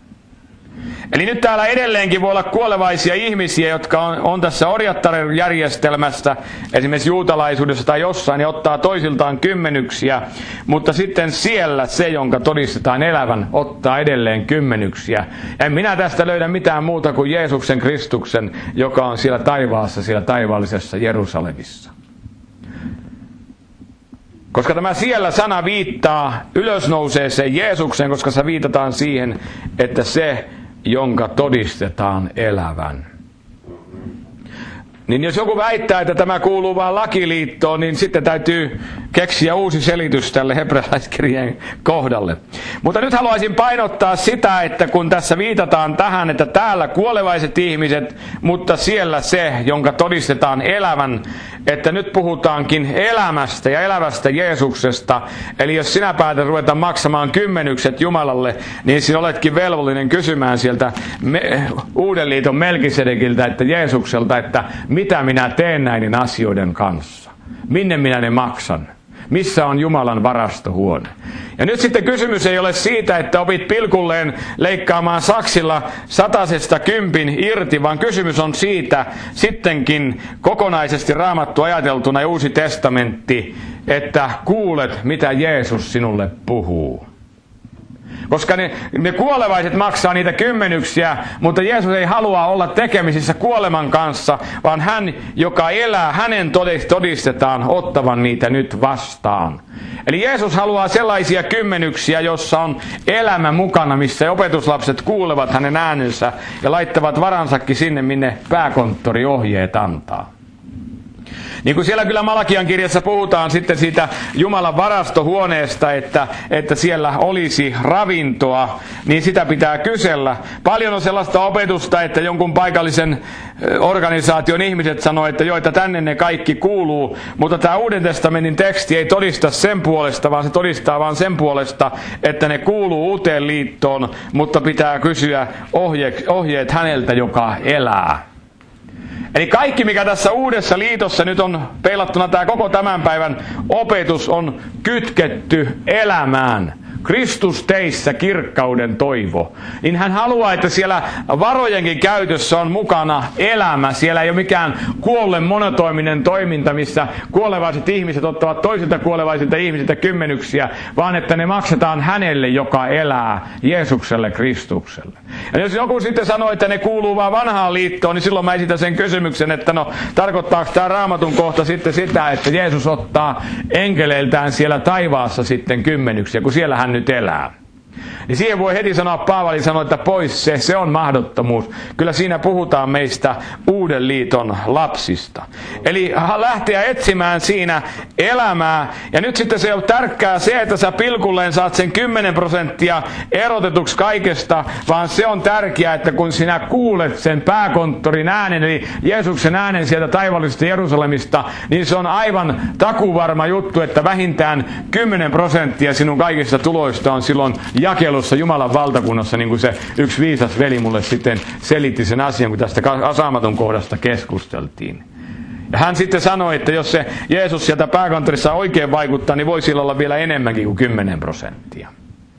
Eli nyt täällä edelleenkin voi olla kuolevaisia ihmisiä, jotka on tässä orjattarejärjestelmässä, esimerkiksi juutalaisuudessa tai jossain, ja ottaa toisiltaan kymmenyksiä, mutta sitten siellä se, jonka todistetaan elävän, ottaa edelleen kymmenyksiä. En minä tästä löydä mitään muuta kuin Jeesuksen Kristuksen, joka on siellä taivaassa, siellä taivaallisessa Jerusalemissa. Koska tämä siellä sana viittaa ylösnouseeseen Jeesukseen, koska se viitataan siihen, että se, jonka todistetaan elävän. Niin jos joku väittää, että tämä kuuluu vain lakiliittoon, niin sitten täytyy keksiä uusi selitys tälle hebrealaiskirjeen kohdalle. Mutta nyt haluaisin painottaa sitä, että kun tässä viitataan tähän, että täällä kuolevaiset ihmiset, mutta siellä se, jonka todistetaan elävän, että nyt puhutaankin elämästä ja elävästä Jeesuksesta. Eli jos sinä päätät ruveta maksamaan kymmenykset Jumalalle, niin sinä oletkin velvollinen kysymään sieltä Uuden liiton Melkisedekiltä, että Jeesukselta, että mitä minä teen näiden asioiden kanssa. Minne minä ne maksan? Missä on Jumalan varastohuone? Ja nyt sitten kysymys ei ole siitä, että opit pilkulleen leikkaamaan saksilla 100:sta 10 irti, vaan kysymys on siitä sittenkin kokonaisesti Raamattu ajateltuna ja Uusi testamentti, että kuulet, mitä Jeesus sinulle puhuu. Koska ne kuolevaiset maksaa niitä kymmenyksiä, mutta Jeesus ei halua olla tekemisissä kuoleman kanssa, vaan hän, joka elää, hänen todistetaan ottavan niitä nyt vastaan. Eli Jeesus haluaa sellaisia kymmenyksiä, jossa on elämä mukana, missä opetuslapset kuulevat hänen äänensä ja laittavat varansakin sinne, minne pääkonttori ohjeet antaa. Niin kuin siellä kyllä Malakian kirjassa puhutaan sitten siitä Jumalan varastohuoneesta, että siellä olisi ravintoa, niin sitä pitää kysellä. Paljon on sellaista opetusta, että jonkun paikallisen organisaation ihmiset sanoo, että joita tänne ne kaikki kuuluu, mutta tämä Uuden testamentin teksti ei todista sen puolesta, vaan se todistaa vain sen puolesta, että ne kuuluu Uuteen liittoon, mutta pitää kysyä ohjeet häneltä, joka elää. Eli kaikki, mikä tässä Uudessa liitossa nyt on peilattuna, tämä koko tämän päivän opetus on kytketty elämään. Kristus teissä kirkkauden toivo. Niin hän haluaa, että siellä varojenkin käytössä on mukana elämä. Siellä ei ole mikään kuolleen monotoiminen toiminta, missä kuolevaiset ihmiset ottavat toisilta kuolevaisilta ihmisiltä kymmenyksiä, vaan että ne maksetaan hänelle, joka elää, Jeesukselle, Kristukselle. Ja jos joku sitten sanoo, että ne kuuluu vaan vanhaan liittoon, niin silloin mä esitän sen kysymyksen, että no, tarkoittaako tämä Raamatun kohta sitten sitä, että Jeesus ottaa enkeleiltään siellä taivaassa sitten kymmenyksiä, kun siellä hän nyt elää. Niin siihen voi heti sanoa, Paavali sanoi, että pois se on mahdottomuus. Kyllä siinä puhutaan meistä Uuden liiton lapsista. Eli lähteä etsimään siinä elämää. Ja nyt sitten se on tärkeää se, että sä pilkulleen saat sen 10% erotetuksi kaikesta, vaan se on tärkeää, että kun sinä kuulet sen pääkonttorin äänen, eli Jeesuksen äänen sieltä taivaallisesta Jerusalemista, niin se on aivan takuvarma juttu, että vähintään 10% sinun kaikista tuloista on silloin jakelussa Jumalan valtakunnassa, niin kuin se yksi viisas veli mulle sitten selitti sen asian, kun tästä Saamatun kohdasta keskusteltiin. Ja hän sitten sanoi, että jos se Jeesus sieltä pääkonttorissa oikein vaikuttaa, niin voi sillä olla vielä enemmänkin kuin 10%.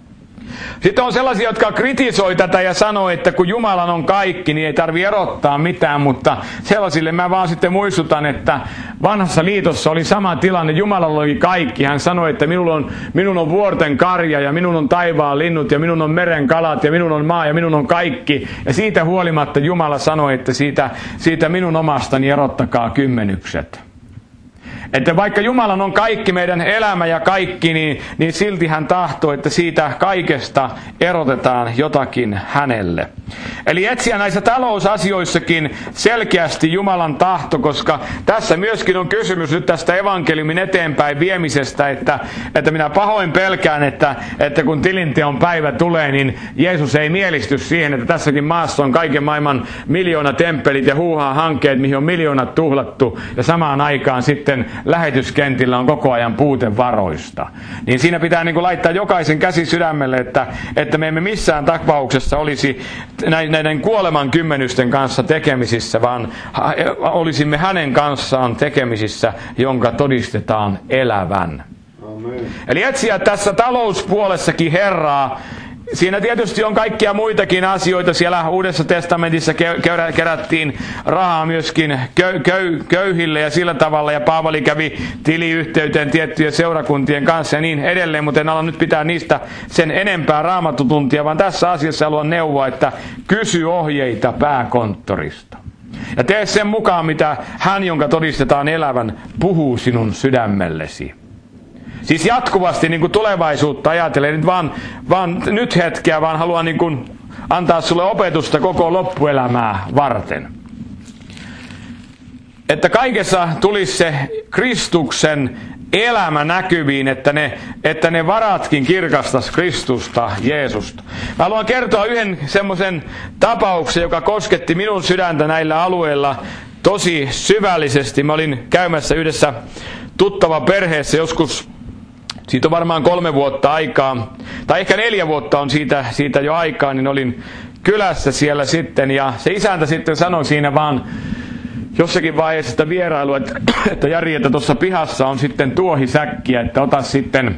Sitten on sellaisia, jotka kritisoi tätä ja sanoo, että kun Jumalan on kaikki, niin ei tarvitse erottaa mitään, mutta sellaisille mä vaan sitten muistutan, että vanhassa liitossa oli sama tilanne, Jumalalla oli kaikki. Hän sanoi, että minun on vuorten karja ja minun on taivaan linnut ja minun on meren kalat ja minun on maa ja minun on kaikki. Ja siitä huolimatta Jumala sanoi, että siitä minun omastani erottakaa kymmenykset. Että vaikka Jumalan on kaikki meidän elämä ja kaikki, niin silti hän tahtoo, että siitä kaikesta erotetaan jotakin hänelle. Eli etsiä näissä talousasioissakin selkeästi Jumalan tahto, koska tässä myöskin on kysymys nyt tästä evankeliumin eteenpäin viemisestä, että minä pahoin pelkään, että kun tilinteon päivä tulee, niin Jeesus ei mielisty siihen, että tässäkin maassa on kaiken maailman miljoonatemppelit ja huuhaa-hankkeet, mihin on miljoonat tuhlattu, ja samaan aikaan sitten lähetyskentillä on koko ajan puute varoista. Niin siinä pitää niin kuin laittaa jokaisen käsi sydämelle, että me emme missään tapauksessa olisi näiden kuoleman kymmenysten kanssa tekemisissä, vaan olisimme hänen kanssaan tekemisissä, jonka todistetaan elävän. Amen. Eli etsiä tässä talouspuolessakin Herraa. Siinä tietysti on kaikkia muitakin asioita. Siellä Uudessa testamentissa kerättiin rahaa myöskin köyhille ja sillä tavalla. Ja Paavali kävi tiliyhteyteen tiettyjen seurakuntien kanssa ja niin edelleen. Mutta en ala nyt pitää niistä sen enempää raamattutuntia, vaan tässä asiassa haluan neuvoa, että kysy ohjeita pääkonttorista. Ja tee sen mukaan, mitä hän, jonka todistetaan elävän, puhuu sinun sydämellesi. Siis jatkuvasti niin kuin tulevaisuutta ajatellen, nyt vaan nyt hetkeä, vaan haluan niin kuin antaa sulle opetusta koko loppuelämää varten. Että kaikessa tulisi se Kristuksen elämä näkyviin, että ne varatkin kirkastas Kristusta, Jeesusta. Mä haluan kertoa yhden semmoisen tapauksen, joka kosketti minun sydäntä näillä alueilla tosi syvällisesti. Mä olin käymässä yhdessä tuttava perheessä joskus, siitä on varmaan 3 vuotta aikaa, tai ehkä 4 vuotta on siitä jo aikaa, niin olin kylässä siellä sitten, ja se isäntä sitten sanoi siinä vaan jossakin vaiheessa sitä vierailua, että Jari, että tuossa pihassa on sitten tuohisäkkiä, että ota sitten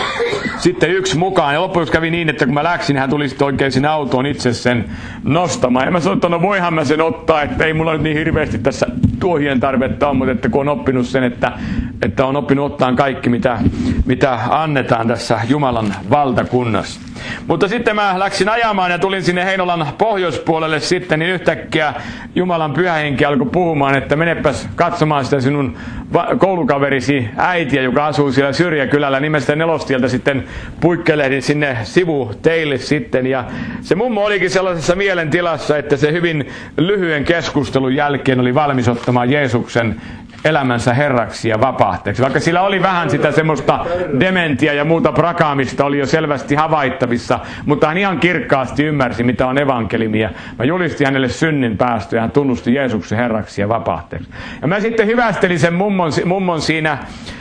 yksi mukaan. Ja loppujen kävi niin, että kun mä läksin, hän tuli sitten oikein sinne autoon itse sen nostamaan. Ja mä sanoin, että no voihan mä sen ottaa, että ei mulla nyt niin hirveästi tässä tuohien tarvetta on, mutta että kun on oppinut sen, että on oppinut ottaa kaikki, mitä annetaan tässä Jumalan valtakunnassa. Mutta sitten mä läksin ajamaan ja tulin sinne Heinolan pohjoispuolelle sitten, niin yhtäkkiä Jumalan pyhä henki alkoi puhumaan, että menepäs katsomaan sitä sinun koulukaverisi äitiä, joka asuu siellä syrjäkylällä nimestä Nelostieltä sitten puikkelehdin sinne sivuteille sitten. Ja se mummo olikin sellaisessa mielentilassa, että se hyvin lyhyen keskustelun jälkeen oli valmis ottamaan Jeesuksen elämänsä herraksi ja vapaahteeksi. Vaikka sillä oli vähän sitä semmoista dementia ja muuta prakaamista oli jo selvästi havaittavissa, mutta hän ihan kirkkaasti ymmärsi, mitä on evankelimia. Mä julistin hänelle synnin päästö ja hän tunnusti Jeesuksen herraksi ja vapaahteeksi. Ja mä sitten hyvästelin sen mummon siinä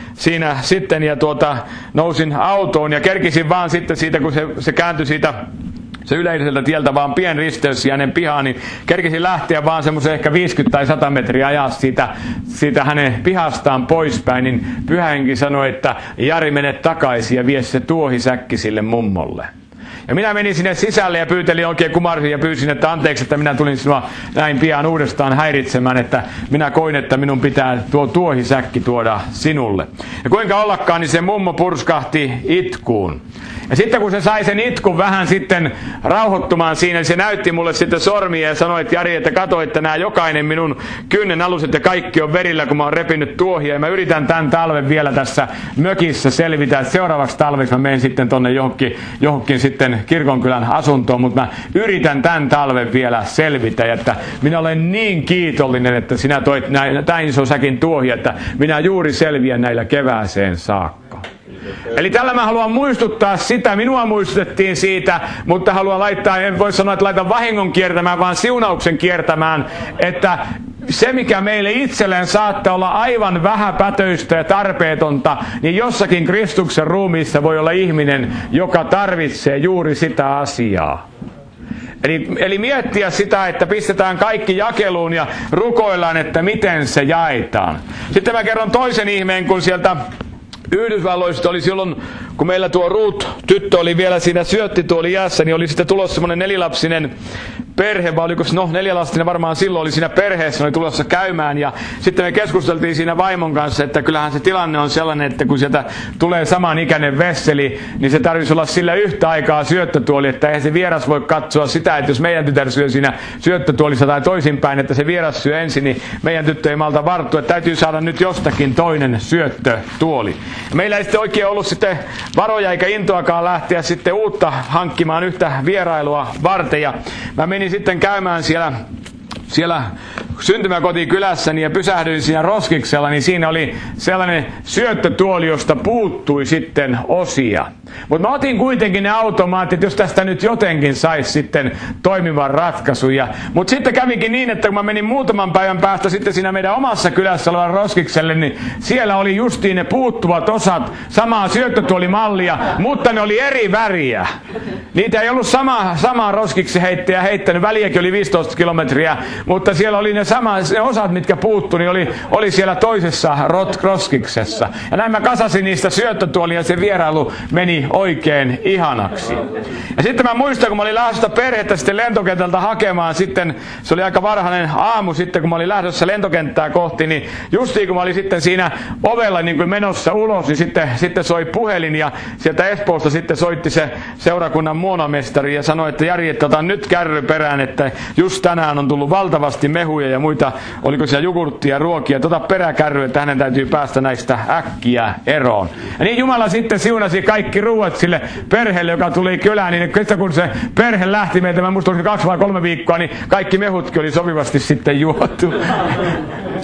sitten ja nousin autoon ja kerkisin vaan sitten siitä, kun se kääntyi siitä se yleiseltä tieltä vaan pien risteys ja hänen pihaan, niin kerkisin lähteä vaan semmoisen ehkä 50 tai 100 metriä ajaa siitä hänen pihastaan poispäin, niin Pyhä Henki sanoi, että Jari, mene takaisin ja vie se tuohisäkki sille mummolle. Ja minä menin sinne sisälle ja pyytelin oikein kumarsin ja pyysin, että anteeksi, että minä tulin sinua näin pian uudestaan häiritsemään, että minä koin, että minun pitää tuo tuohisäkki tuoda sinulle. Ja kuinka ollakaan, niin se mummo purskahti itkuun. Ja sitten kun se sai sen itkun vähän sitten rauhoittumaan siinä, niin se näytti mulle sitten sormia ja sanoi, että Jari, että katso, että nämä jokainen minun kynnen aluset ja kaikki on verillä, kun mä oon repinyt tuohia. Ja mä yritän tämän talven vielä tässä mökissä selvitä, että seuraavaksi talveksi mä menen sitten tonne johonkin sitten kirkonkylän asuntoon, mutta mä yritän tämän talven vielä selvitä. Ja että minä olen niin kiitollinen, että sinä toit näin iso säkin tuohia, että minä juuri selviän näillä kevääseen saakka. Eli tällä mä haluan muistuttaa sitä, minua muistutettiin siitä, mutta haluan laittaa, en voi sanoa, että laitan vahingon kiertämään, vaan siunauksen kiertämään, että se mikä meille itselleen saattaa olla aivan vähäpätöistä ja tarpeetonta, niin jossakin Kristuksen ruumiissa voi olla ihminen, joka tarvitsee juuri sitä asiaa. Eli miettiä sitä, että pistetään kaikki jakeluun ja rukoillaan, että miten se jaetaan. Sitten mä kerron toisen ihmeen, kun sieltä Yhdysvalloista oli silloin, kun meillä tuo Ruth-tyttö oli vielä siinä syöttituolijäässä, niin oli sitten tulossa semmoinen 4-lapsinen perhe, vai oliko se, 4-lastinen varmaan silloin oli siinä perheessä, oli tulossa käymään, ja sitten me keskusteltiin siinä vaimon kanssa, että kyllähän se tilanne on sellainen, että kun sieltä tulee samanikäinen vesseli, niin se tarvitsisi olla sillä yhtä aikaa syöttötuoli, että eihän se vieras voi katsoa sitä, että jos meidän tytär syö siinä syöttötuolissa tai toisinpäin, että se vieras syö ensin, niin meidän tyttö ei malta varttua, että täytyy saada nyt jostakin toinen syöttötuoli. Meillä ei sitten oikein ollut sitten varoja eikä intoakaan lähteä sitten uutta hankkimaan yhtä vierailua varten. Ja mä menin sitten käymään siellä syntymäkotikylässäni ja pysähdyin siinä Roskiksella, niin siinä oli sellainen syöttötuoli, josta puuttui sitten osia. Mutta mä otin kuitenkin ne automaatit, jos tästä nyt jotenkin saisi sitten toimivan ratkaisun. Mutta sitten kävikin niin, että kun mä menin muutaman päivän päästä sitten siinä meidän omassa kylässä olevan Roskikselle, niin siellä oli justiin ne puuttuvat osat, samaa syöttötuolimallia, mutta ne oli eri väriä. Niitä ei ollut samaa Roskiksi heittänyt, väliäkin oli 15 kilometriä, mutta siellä oli ne osat, mitkä puuttu, niin oli siellä toisessa Roskiksessa. Ja näin mä kasasin niistä syöttötuolia ja se vierailu meni oikein ihanaksi. Ja sitten mä muistan, kun mä olin lähdössä perhettä sitten lentokentältä hakemaan, sitten se oli aika varhainen aamu sitten, kun mä olin lähdössä lentokenttää kohti, niin justiin kun mä olin sitten siinä ovella niin kuin menossa ulos, niin sitten soi puhelin ja sieltä Espoosta sitten soitti se seurakunnan muonamestari ja sanoi, että Jari, että otan nyt kärry perään, että just tänään on tullut valtavasti mehuja ja muita, oliko siellä jogurttia ja ruokia, että ota peräkärry, että hänen täytyy päästä näistä äkkiä eroon. Ja niin Jumala sitten siunasi kaikki ruuat sille perheelle, joka tuli kylään, niin kun se perhe lähti meiltä, mä muistan 2 vai 3 viikkoa, niin kaikki mehutkin oli sopivasti sitten juotu.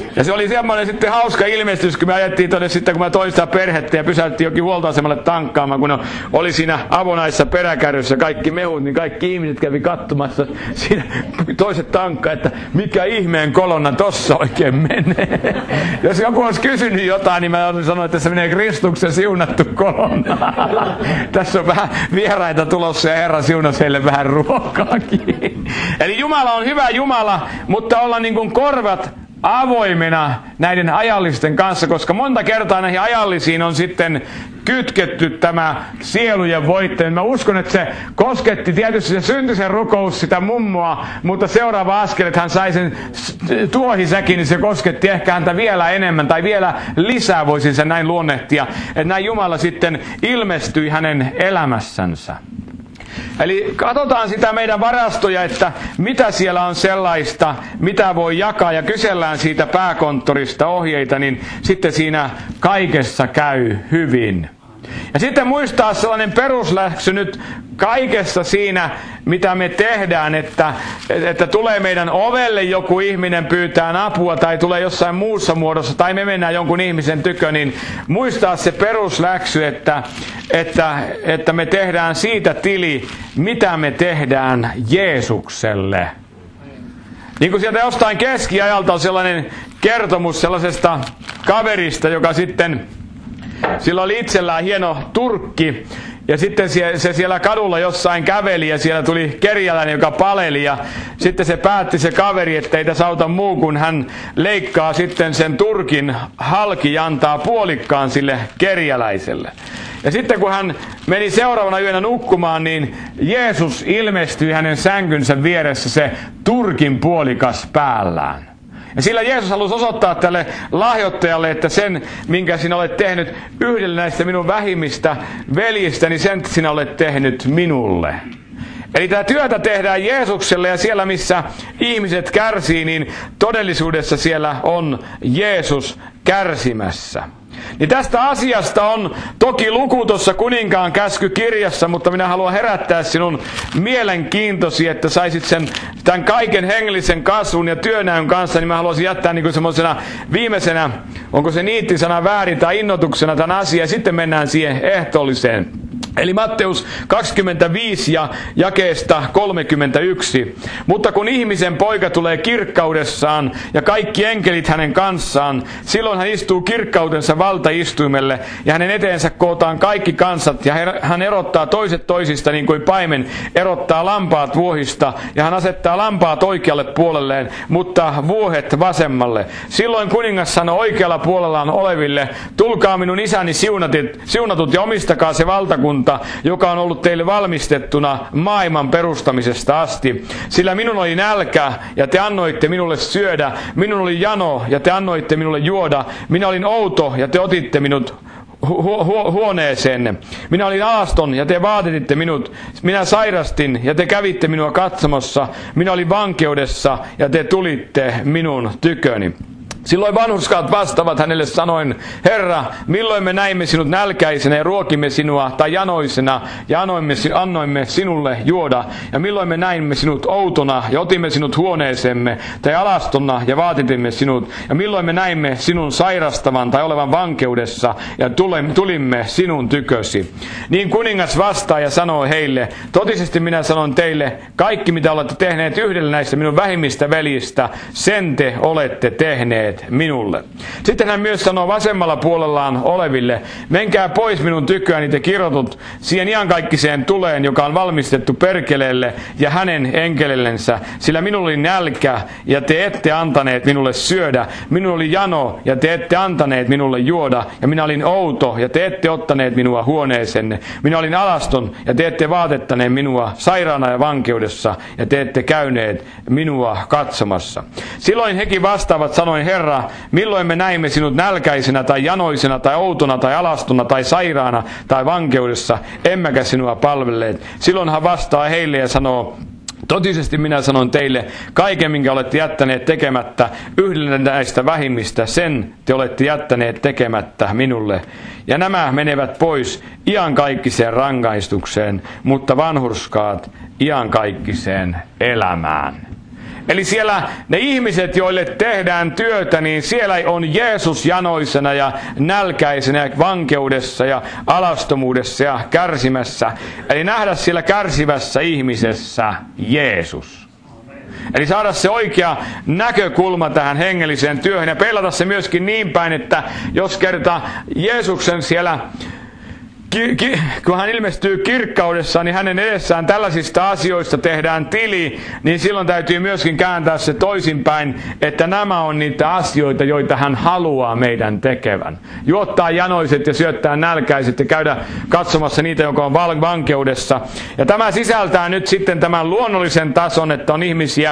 Ja se oli semmoinen sitten hauska ilmestys, kun me ajettiin tuonne sitten, kun mä toin sitä perhettä ja pysäyttiin jokin huoltoasemalle tankkaamaan, kun oli siinä avonaisessa peräkärryssä kaikki mehut, niin kaikki ihmiset kävi katsomassa siinä toiset tankkaa, että mikä ihmeen kolonna tossa oikein menee. Jos joku olisi kysynyt jotain, niin mä olisin sanonut, että se menee Kristuksen siunattu kolonna. Tässä on vähän vieraita tulossa ja Herra siunasi heille vähän ruokaakin. Eli Jumala on hyvä Jumala, mutta olla niin kuin korvat avoimena näiden ajallisten kanssa, koska monta kertaa näihin ajallisiin on sitten kytketty tämä sielujen voittaminen. Mä uskon, että se kosketti tietysti se syntisen rukous sitä mummoa, mutta seuraava askel, että hän sai sen tuohisäkin, niin se kosketti ehkä häntä vielä enemmän tai vielä lisää, voisin sen näin luonnehtia, että näin Jumala sitten ilmestyi hänen elämässänsä. Eli katsotaan sitä meidän varastoja, että mitä siellä on sellaista, mitä voi jakaa, ja kysellään siitä pääkonttorista ohjeita, niin sitten siinä kaikessa käy hyvin. Ja sitten muistaa sellainen perusläksy nyt kaikessa siinä, mitä me tehdään, että tulee meidän ovelle joku ihminen pyytää apua tai tulee jossain muussa muodossa tai me mennään jonkun ihmisen tykö, niin muistaa se perusläksy, että me tehdään siitä tili, mitä me tehdään Jeesukselle. Niin kuin sieltä jostain keskiajalta on sellainen kertomus sellaisesta kaverista, joka sitten, sillä oli itsellään hieno turkki, ja sitten se siellä kadulla jossain käveli, ja siellä tuli kerjäläinen, joka paleli, ja sitten se päätti se kaveri, että ei tässä auta muu, kun hän leikkaa sitten sen turkin halki ja antaa puolikkaan sille kerjäläiselle. Ja sitten kun hän meni seuraavana yönä nukkumaan, niin Jeesus ilmestyi hänen sänkynsä vieressä se turkin puolikas päällään. Ja sillä Jeesus halusi osoittaa tälle lahjoittajalle, että sen, minkä sinä olet tehnyt yhdelle näistä minun vähimmistä veljistä, niin sen sinä olet tehnyt minulle. Eli tämä työtä tehdään Jeesukselle, ja siellä missä ihmiset kärsii, niin todellisuudessa siellä on Jeesus kärsimässä. Niin tästä asiasta on toki luku tuossa Kuninkaan käskykirjassa, mutta minä haluan herättää sinun mielenkiintosi, että saisit tämän kaiken hengellisen kasvun ja työnäyn kanssa, niin mä haluaisin jättää niin kuin semmoisena viimeisenä, onko se niittisana väärin tai innotuksena tämän asian, ja sitten mennään siihen ehtoolliseen. Eli Matteus 25 ja jakeesta 31. Mutta kun ihmisen poika tulee kirkkaudessaan ja kaikki enkelit hänen kanssaan, silloin hän istuu kirkkautensa valtaistuimelle ja hänen eteensä kootaan kaikki kansat ja hän erottaa toiset toisista niin kuin paimen erottaa lampaat vuohista ja hän asettaa lampaat oikealle puolelleen, mutta vuohet vasemmalle. Silloin kuningas sanoi oikealla puolellaan oleville, tulkaa minun isäni siunatut ja omistakaa se valtakunta, joka on ollut teille valmistettuna maailman perustamisesta asti. Sillä minun oli nälkä, ja te annoitte minulle syödä. Minun oli jano, ja te annoitte minulle juoda. Minä olin outo, ja te otitte minut huoneeseenne. Minä olin alaston, ja te vaatetitte minut. Minä sairastin, ja te kävitte minua katsomassa. Minä olin vankeudessa, ja te tulitte minun tyköni. Silloin vanhurskaat vastaavat hänelle sanoen, Herra, milloin me näimme sinut nälkäisenä ja ruokimme sinua, tai janoisena ja annoimme sinulle juoda, ja milloin me näimme sinut outona ja otimme sinut huoneeseemme, tai alastona ja vaatitimme sinut, ja milloin me näimme sinun sairastavan tai olevan vankeudessa, ja tulimme sinun tykösi. Niin kuningas vastaa ja sanoo heille, totisesti minä sanon teille, kaikki mitä olette tehneet yhdellä näistä minun vähimmistä veljistä, sen te olette tehneet minulle. Sitten hän myös sanoo vasemmalla puolellaan oleville, menkää pois minun tyköäni te kirotut siihen iankaikkiseen tuleen, joka on valmistettu perkeleelle ja hänen enkelellensä, sillä minulla oli nälkä ja te ette antaneet minulle syödä, minulla oli jano ja te ette antaneet minulle juoda, ja minä olin outo ja te ette ottaneet minua huoneeseenne, minä olin alaston ja te ette vaatettaneet minua, sairaana ja vankeudessa ja te ette käyneet minua katsomassa. Silloin hekin vastaavat sanoen, Herra, milloin me näimme sinut nälkäisenä tai janoisena tai outona tai alastona tai sairaana tai vankeudessa, emmekä sinua palvelleet. Silloin hän vastaa heille ja sanoo, totisesti minä sanon teille, kaiken minkä olette jättäneet tekemättä yhdelle näistä vähimmistä, sen te olette jättäneet tekemättä minulle. Ja nämä menevät pois iankaikkiseen rangaistukseen, mutta vanhurskaat iankaikkiseen elämään. Eli siellä ne ihmiset, joille tehdään työtä, niin siellä on Jeesus janoisena ja nälkäisenä ja vankeudessa ja alastomuudessa ja kärsimässä. Eli nähdä siellä kärsivässä ihmisessä Jeesus. Eli saada se oikea näkökulma tähän hengelliseen työhön ja pelata se myöskin niin päin, että jos kerta Jeesuksen siellä, kun hän ilmestyy kirkkaudessa, niin hänen edessään tällaisista asioista tehdään tili, niin silloin täytyy myöskin kääntää se toisinpäin, että nämä on niitä asioita, joita hän haluaa meidän tekevän. Juottaa janoiset ja syöttää nälkäiset ja käydä katsomassa niitä, jotka on vankeudessa. Ja tämä sisältää nyt sitten tämän luonnollisen tason, että on ihmisiä,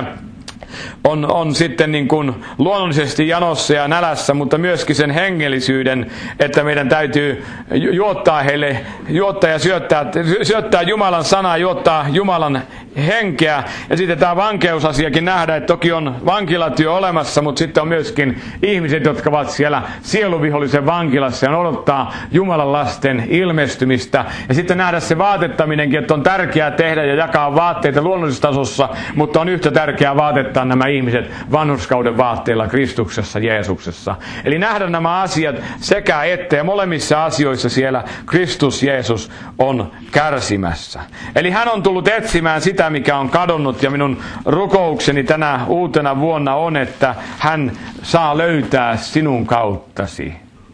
on sitten niin kuin luonnollisesti janossa ja nälässä, mutta myöskin sen hengellisyyden, että meidän täytyy juottaa heille, juottaa ja syöttää Jumalan sanaa, juottaa Jumalan henkeä. Ja sitten tämä vankeusasiakin nähdä, että toki on vankilatyö olemassa, mutta sitten on myöskin ihmiset, jotka ovat siellä sieluvihollisen vankilassa ja odottaa Jumalan lasten ilmestymistä. Ja sitten nähdä se vaatettaminenkin, että on tärkeää tehdä ja jakaa vaatteita luonnollisessa tasossa, mutta on yhtä tärkeää vaatettaa nämä ihmiset vanhurskauden vaatteilla Kristuksessa, Jeesuksessa. Eli nähdä nämä asiat sekä että, ja molemmissa asioissa siellä Kristus Jeesus on kärsimässä. Eli hän on tullut etsimään sitä, mikä on kadonnut, ja minun rukoukseni tänä uutena vuonna on, että hän saa löytää sinun kauttasi.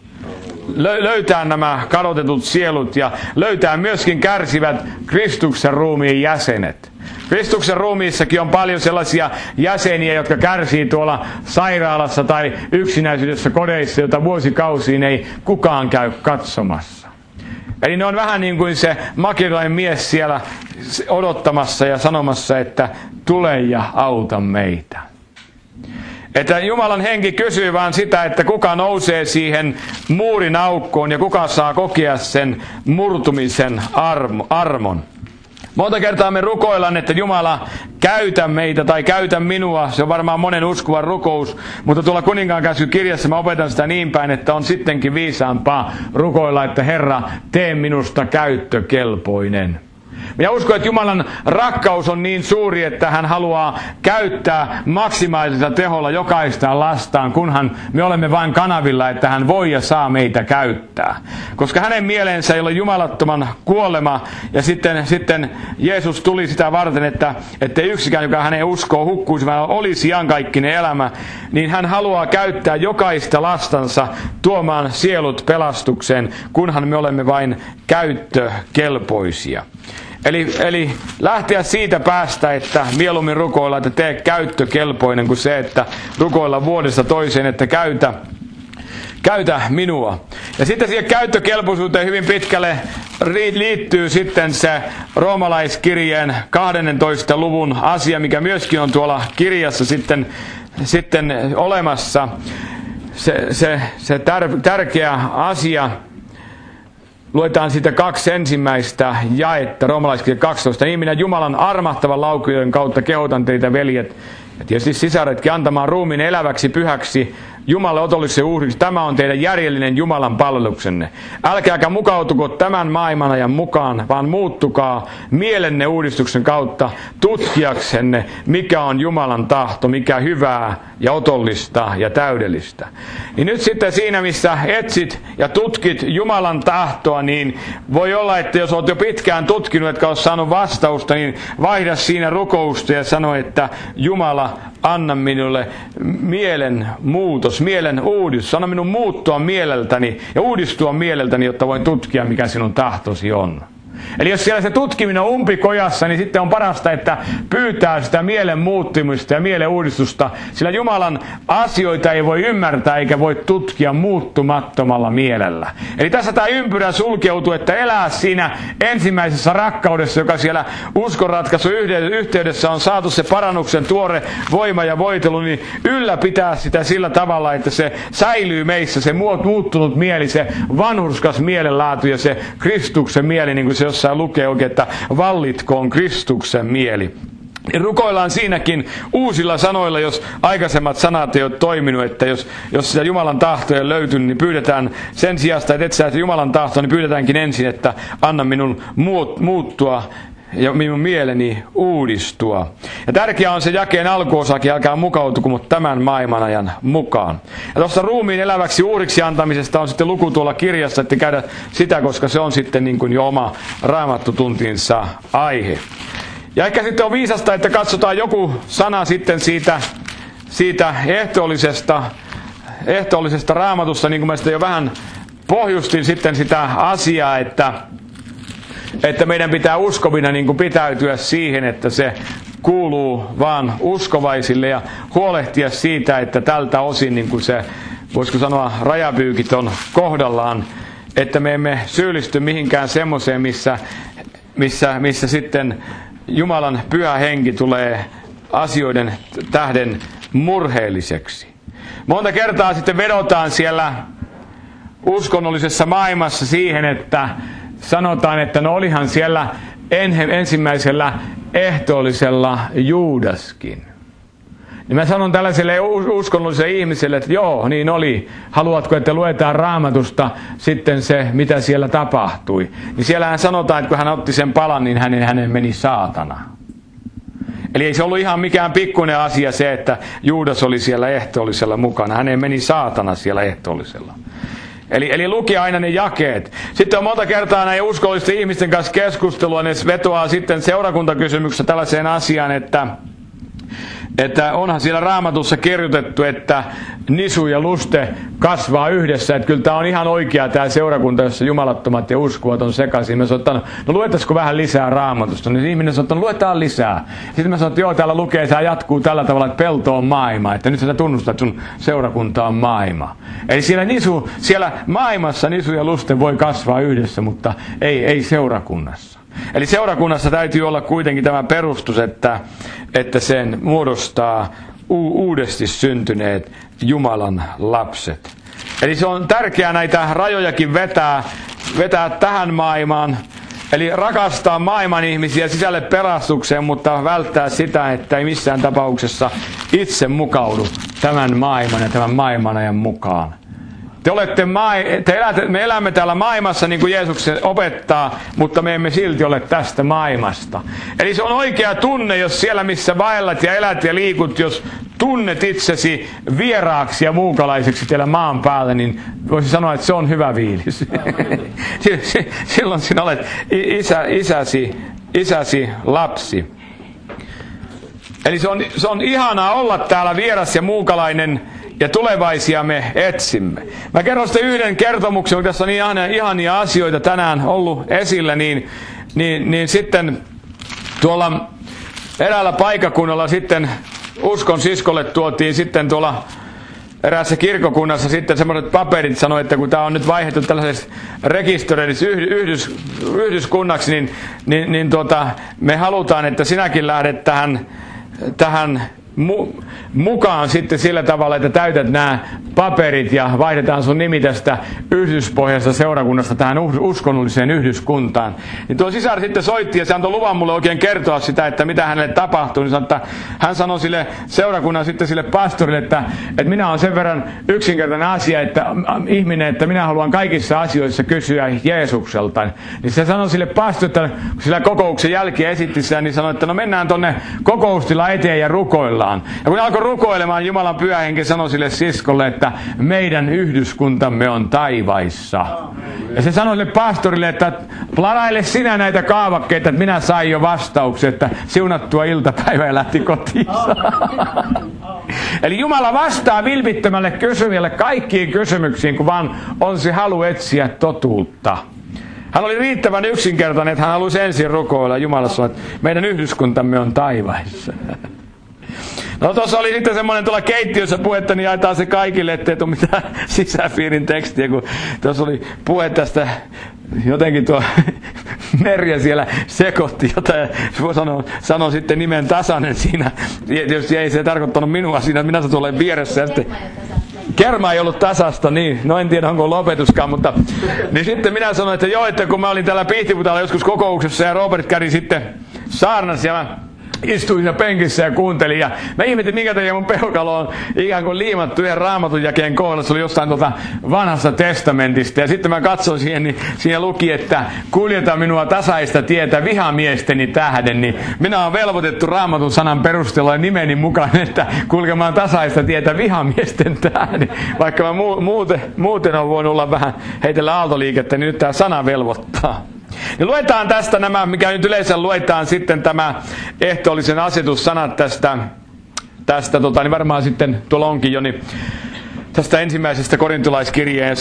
Löytää nämä kadotetut sielut ja löytää myöskin kärsivät Kristuksen ruumiin jäsenet. Kristuksen ruumiissakin on paljon sellaisia jäseniä, jotka kärsii tuolla sairaalassa tai yksinäisyydessä kodeissa, jota vuosikausiin ei kukaan käy katsomassa. Eli ne on vähän niin kuin se makedonilainen mies siellä odottamassa ja sanomassa, että tule ja auta meitä. Että Jumalan henki kysyy vaan sitä, että kuka nousee siihen muurin aukkoon ja kuka saa kokea sen murtumisen armon. Monta kertaa me rukoillaan, että Jumala käytä meitä tai käytä minua. Se on varmaan monen uskovan rukous, mutta tuolla Kuninkaan käskykirjassa mä opetan sitä niin päin, että on sittenkin viisaampaa rukoilla, että Herra, tee minusta käyttökelpoinen. Minä uskon, että Jumalan rakkaus on niin suuri, että hän haluaa käyttää maksimaalisella teholla jokaista lastaan, kunhan me olemme vain kanavilla, että hän voi ja saa meitä käyttää. Koska hänen mieleensä ei ole jumalattoman kuolema, ja sitten Jeesus tuli sitä varten, että yksikään, joka hänen uskoo, hukkuisi, vaan olisi iankaikkinen elämä, niin hän haluaa käyttää jokaista lastansa tuomaan sielut pelastukseen, kunhan me olemme vain käyttökelpoisia. Eli lähteä siitä päästä, että mieluummin rukoilla, että tee käyttökelpoinen, kuin se, että rukoilla vuodesta toiseen, että käytä minua. Ja sitten siihen käyttökelpoisuuteen hyvin pitkälle liittyy sitten se roomalaiskirjeen 12. luvun asia, mikä myöskin on tuolla kirjassa sitten olemassa. Se tärkeä asia. Luetaan siitä 2 ensimmäistä jaetta, roomalaiskirja 12. Niin minä Jumalan armahtavan laukujen kautta kehotan teitä, veljet, ja tietysti sisaretkin, antamaan ruumiin eläväksi, pyhäksi, Jumalalle otolliseksi uhriksi. Tämä on teidän järjellinen Jumalan palveluksenne. Älkääkä mukautuko tämän maailman ajan mukaan, vaan muuttukaa mielenne uudistuksen kautta tutkiaksenne, mikä on Jumalan tahto, mikä hyvää ja otollista ja täydellistä. Niin nyt sitten siinä, missä etsit ja tutkit Jumalan tahtoa, niin voi olla, että jos olet jo pitkään tutkinut, etkä ole saanut vastausta, niin vaihda siinä rukousta ja sano, että Jumala, anna minulle mielen muutos, mielen uudistus. Anna minun muuttua mieleltäni ja uudistua mieleltäni, jotta voin tutkia, mikä sinun tahtosi on. Eli jos siellä se tutkiminen on umpikojassa, niin sitten on parasta, että pyytää sitä mielen muuttumista ja mielen uudistusta, sillä Jumalan asioita ei voi ymmärtää eikä voi tutkia muuttumattomalla mielellä. Eli tässä tämä ympyrä sulkeutuu, että elää siinä ensimmäisessä rakkaudessa, joka siellä uskonratkaisun yhteydessä on saatu se parannuksen tuore voima ja voitelu, niin ylläpitää sitä sillä tavalla, että se säilyy meissä, se muuttunut mieli, se vanhurskas mielenlaatu ja se Kristuksen mieli, niin kuin se jossain lukee oikein, että vallitkoon Kristuksen mieli. Ja rukoillaan siinäkin uusilla sanoilla, jos aikaisemmat sanat ei ole toiminut, että jos sitä Jumalan tahtoa ei löytynyt, niin pyydetään sen sijasta, että etsää Jumalan tahtoa, niin pyydetäänkin ensin, että anna minun muuttua ja minun mieleni uudistua. Ja tärkeää on se jakeen alkuosakin, älkää mukautuko, mutta tämän maailman ajan mukaan. Ja tuossa ruumiin eläväksi uhriksi antamisesta on sitten luku tuolla kirjassa, että käydä sitä, koska se on sitten niin kuin jo oma raamattutuntinsa aihe. Ja ehkä sitten on viisasta, että katsotaan joku sana sitten siitä ehtoollisesta raamatusta, niin kuin mä sitä jo vähän pohjustin sitten sitä asiaa, että meidän pitää uskovina niin kuin pitäytyä siihen, että se kuuluu vaan uskovaisille ja huolehtia siitä, että tältä osin niin kuin se, voisiko sanoa, rajapyykit on kohdallaan, että me emme syyllisty mihinkään semmoiseen, missä sitten Jumalan pyhä henki tulee asioiden tähden murheelliseksi. Monta kertaa sitten vedotaan siellä uskonnollisessa maailmassa siihen, että sanotaan, että no olihan siellä ensimmäisellä ehtoollisella Juudaskin. Niin mä sanon tällaiselle uskonnolliselle ihmiselle, että joo, niin oli. Haluatko, että luetaan Raamatusta sitten se, mitä siellä tapahtui? Niin siellähän sanotaan, että kun hän otti sen palan, niin hänen meni saatana. Eli ei se ollut ihan mikään pikkuinen asia se, että Juudas oli siellä ehtoollisella mukana. Hänen meni saatana siellä ehtoollisella. Eli luki aina ne jakeet. Sitten on monta kertaa näin uskollisten ihmisten kanssa keskustelua, ne vetoaa sitten seurakuntakysymyksessä tällaiseen asiaan, että onhan siellä Raamatussa kirjoitettu, että nisu ja luste kasvaa yhdessä. Että kyllä tämä on ihan oikea tämä seurakunta, jossa jumalattomat ja uskovat on sekaisin. Mä sanoin, no luettaisiko vähän lisää Raamatusta? Niin ihminen sanoi, että luetaan lisää. Sitten mä sanoin, että joo, täällä lukee, tämä jatkuu tällä tavalla, että pelto on maailma. Että nyt sä tunnustat, että sun seurakunta on maailma. Eli siellä maailmassa nisu ja luste voi kasvaa yhdessä, mutta ei seurakunnassa. Eli seurakunnassa täytyy olla kuitenkin tämä perustus, että sen muodostaa uudesti syntyneet Jumalan lapset. Eli se on tärkeää näitä rajojakin vetää tähän maailmaan. Eli rakastaa maailman ihmisiä sisälle pelastukseen, mutta välttää sitä, että ei missään tapauksessa itse mukaudu tämän maailman ja tämän maailmanajan mukaan. Me elämme täällä maailmassa niin kuin Jeesus opettaa, mutta me emme silti ole tästä maailmasta. Eli se on oikea tunne, jos siellä missä vaellat ja elät ja liikut, jos tunnet itsesi vieraaksi ja muukalaiseksi teillä maan päällä, niin voisi sanoa, että se on hyvä fiilis. Silloin sinä olet isäsi lapsi. Eli se on ihanaa olla täällä vieras ja muukalainen, ja tulevaisia me etsimme. Mä kerron sitten yhden kertomuksen, kun tässä on niin ihania asioita tänään ollut esillä, niin sitten tuolla eräällä paikakunnalla sitten uskon siskolle tuotiin sitten tuolla eräässä kirkokunnassa sitten semmoiset paperit, sanoi, että kun tämä on nyt vaihdettu tällaiseksi rekisteröidyksi yhdyskunnaksi, niin me halutaan, että sinäkin lähdet tähän mukaan sitten sillä tavalla, että täytät nämä paperit ja vaihdetaan sun nimi tästä yhdyspohjaisesta seurakunnasta tähän uskonnolliseen yhdyskuntaan. Niin tuo sisar sitten soitti ja se antoi luvan mulle oikein kertoa sitä, että mitä hänelle tapahtui. Niin hän sanoi sille seurakunnan sitten sille pastorille, että minä olen sen verran yksinkertainen asia, ihminen, että minä haluan kaikissa asioissa kysyä Jeesukselta. Niin se sanoi sille pastorille, että kun sillä kokouksen jälkeen esitti sitä, niin sanoi, että no mennään tonne kokoustila eteen ja rukoillaan. Ja kun alkoi rukoilemaan, Jumalan pyhä henki sanoi sille siskolle, että meidän yhdyskuntamme on taivaissa. Ja se sanoi sille pastorille, että plaraile sinä näitä kaavakkeita, että minä sain jo vastauksen, että siunattua iltapäivää ja lähti kotiin. Eli Jumala vastaa vilpittömälle kysyjälle kaikkiin kysymyksiin, kun vaan on se halu etsiä totuutta. Hän oli riittävän yksinkertainen, että hän halusi ensin rukoilla. Jumala sanoi, että meidän yhdyskuntamme on taivaissa. No tuossa oli sitten semmoinen tuolla keittiössä puhetta, niin jaetaan se kaikille, ettei tule mitään sisäpiirin tekstiä, kun tuossa oli puhe tästä, jotenkin tuo Merja siellä sekoitti jotain, sanoi sitten nimen Tasanen siinä. Tietysti ei se tarkoittanut minua siinä, minä satun olen vieressä ja sitten kerma ei ollut tasasta, niin, no en tiedä onko lopetuskaan, mutta niin sitten minä sanoin, että joo, että kun mä olin täällä Pihtiputaalla joskus kokouksessa ja Robert kävi sitten saarnassa ja istuin siinä penkissä ja kuuntelin. Ja mä ihmetin, minkä takia mun peukalo on ikään kuin liimattu yhden Raamatun jakeen kohdalla. Se oli jostain vanhasta testamentista. Ja sitten mä katsoin siihen, niin siinä luki, että kuljeta minua tasaista tietä vihamiesteni tähden. Niin minä olen velvoitettu Raamatun sanan perusteella nimeni mukaan, että kulkemaan tasaista tietä vihamiesten tähden. Vaikka mä muuten on voinut olla vähän heitellä aaltoliikettä, niin nyt tämä sana velvoittaa. Ja luetaan tästä nämä, mikä nyt yleensä luetaan sitten tämä ehtoollisen asetussanat tästä niin varmaan sitten tuolla onkin jo, niin tästä ensimmäisestä korintolaiskirjeen